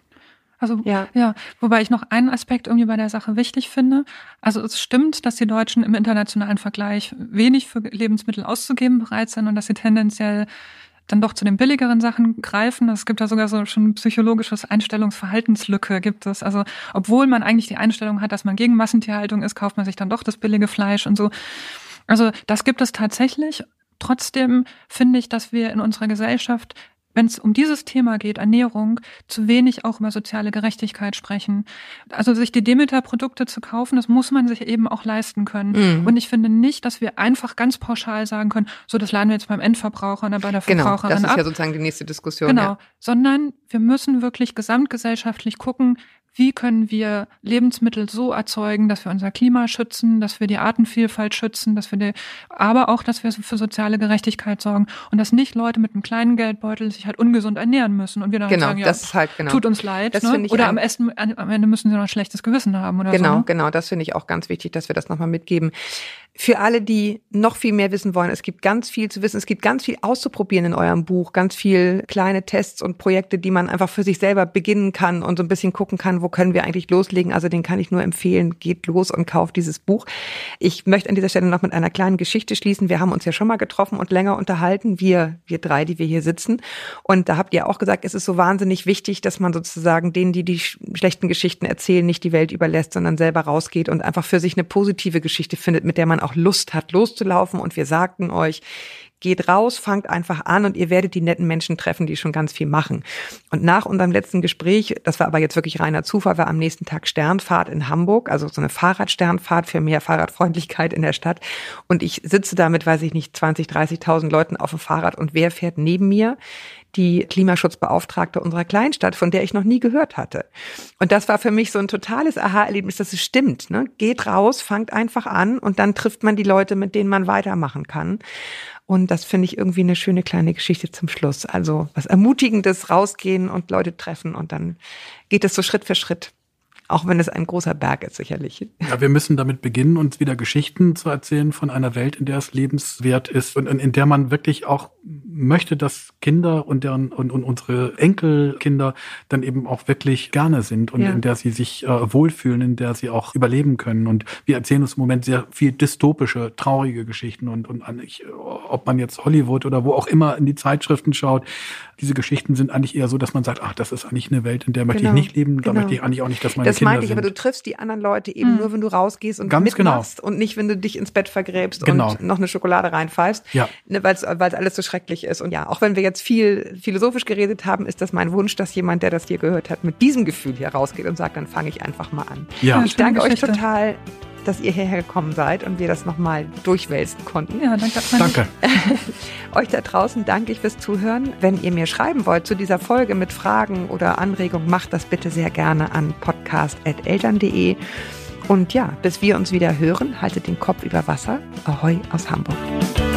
Also ja, wobei ich noch einen Aspekt irgendwie bei der Sache wichtig finde. Also es stimmt, dass die Deutschen im internationalen Vergleich wenig für Lebensmittel auszugeben bereit sind und dass sie tendenziell dann doch zu den billigeren Sachen greifen. Es gibt da sogar so schon ein psychologisches Einstellungsverhaltenslücke gibt es. Also obwohl man eigentlich die Einstellung hat, dass man gegen Massentierhaltung ist, kauft man sich dann doch das billige Fleisch und so. Also das gibt es tatsächlich. Trotzdem finde ich, dass wir in unserer Gesellschaft, wenn es um dieses Thema geht, Ernährung, zu wenig auch über soziale Gerechtigkeit sprechen. Also sich die Demeter-Produkte zu kaufen, das muss man sich eben auch leisten können. Und ich finde nicht, dass wir einfach ganz pauschal sagen können, so das laden wir jetzt beim Endverbraucher oder bei der Verbraucherin ab. Genau, das ist ja sozusagen die nächste Diskussion. Genau, ja. Sondern wir müssen wirklich gesamtgesellschaftlich gucken, wie können wir Lebensmittel so erzeugen, dass wir unser Klima schützen, dass wir die Artenvielfalt schützen, aber auch, dass wir für soziale Gerechtigkeit sorgen und dass nicht Leute mit einem kleinen Geldbeutel sich halt ungesund ernähren müssen und wir dann sagen, ja, das ist halt, tut uns leid, das ne? Oder am Ende müssen sie noch ein schlechtes Gewissen haben oder so. Genau, das finde ich auch ganz wichtig, dass wir das nochmal mitgeben. Für alle, die noch viel mehr wissen wollen, es gibt ganz viel zu wissen, es gibt ganz viel auszuprobieren in eurem Buch, ganz viel kleine Tests und Projekte, die man einfach für sich selber beginnen kann und so ein bisschen gucken kann, wo können wir eigentlich loslegen. Also den kann ich nur empfehlen, geht los und kauft dieses Buch. Ich möchte an dieser Stelle noch mit einer kleinen Geschichte schließen. Wir haben uns ja schon mal getroffen und länger unterhalten, wir drei, die wir hier sitzen. Und da habt ihr auch gesagt, es ist so wahnsinnig wichtig, dass man sozusagen denen, die schlechten Geschichten erzählen, nicht die Welt überlässt, sondern selber rausgeht und einfach für sich eine positive Geschichte findet, mit der man auch Lust hat, loszulaufen. Und wir sagten euch, geht raus, fangt einfach an und ihr werdet die netten Menschen treffen, die schon ganz viel machen. Und nach unserem letzten Gespräch, das war aber jetzt wirklich reiner Zufall, war am nächsten Tag Sternfahrt in Hamburg, also so eine Fahrradsternfahrt für mehr Fahrradfreundlichkeit in der Stadt. Und ich sitze da mit, 20.000, 30.000 Leuten auf dem Fahrrad und wer fährt neben mir? Die Klimaschutzbeauftragte unserer Kleinstadt, von der ich noch nie gehört hatte. Und das war für mich so ein totales Aha-Erlebnis, dass es stimmt. Ne? Geht raus, fangt einfach an und dann trifft man die Leute, mit denen man weitermachen kann. Und das finde ich irgendwie eine schöne kleine Geschichte zum Schluss. Also was Ermutigendes, rausgehen und Leute treffen und dann geht es so Schritt für Schritt. Auch wenn es ein großer Berg ist, sicherlich. Ja, wir müssen damit beginnen, uns wieder Geschichten zu erzählen von einer Welt, in der es lebenswert ist und in der man wirklich auch möchte, dass Kinder und unsere Enkelkinder dann eben auch wirklich gerne sind und in der sie sich wohlfühlen, in der sie auch überleben können. Und wir erzählen uns im Moment sehr viel dystopische, traurige Geschichten und ob man jetzt Hollywood oder wo auch immer in die Zeitschriften schaut, diese Geschichten sind eigentlich eher so, dass man sagt, ach, das ist eigentlich eine Welt, in der möchte ich nicht leben, da möchte ich eigentlich auch nicht, dass meine Kinder meinte ich, aber du triffst die anderen Leute eben nur, wenn du rausgehst und mitmachst und nicht, wenn du dich ins Bett vergräbst und noch eine Schokolade reinpfeifst, weil es alles so schrecklich ist. Und ja, auch wenn wir jetzt viel philosophisch geredet haben, ist das mein Wunsch, dass jemand, der das hier gehört hat, mit diesem Gefühl hier rausgeht und sagt, dann fange ich einfach mal an. Ja. Ich danke euch total, dass ihr hierher gekommen seid und wir das nochmal durchwälzen konnten. Ja, danke. Euch da draußen danke ich fürs Zuhören. Wenn ihr mir schreiben wollt zu dieser Folge mit Fragen oder Anregungen, macht das bitte sehr gerne an podcast@eltern.de. Und ja, bis wir uns wieder hören, haltet den Kopf über Wasser. Ahoi aus Hamburg.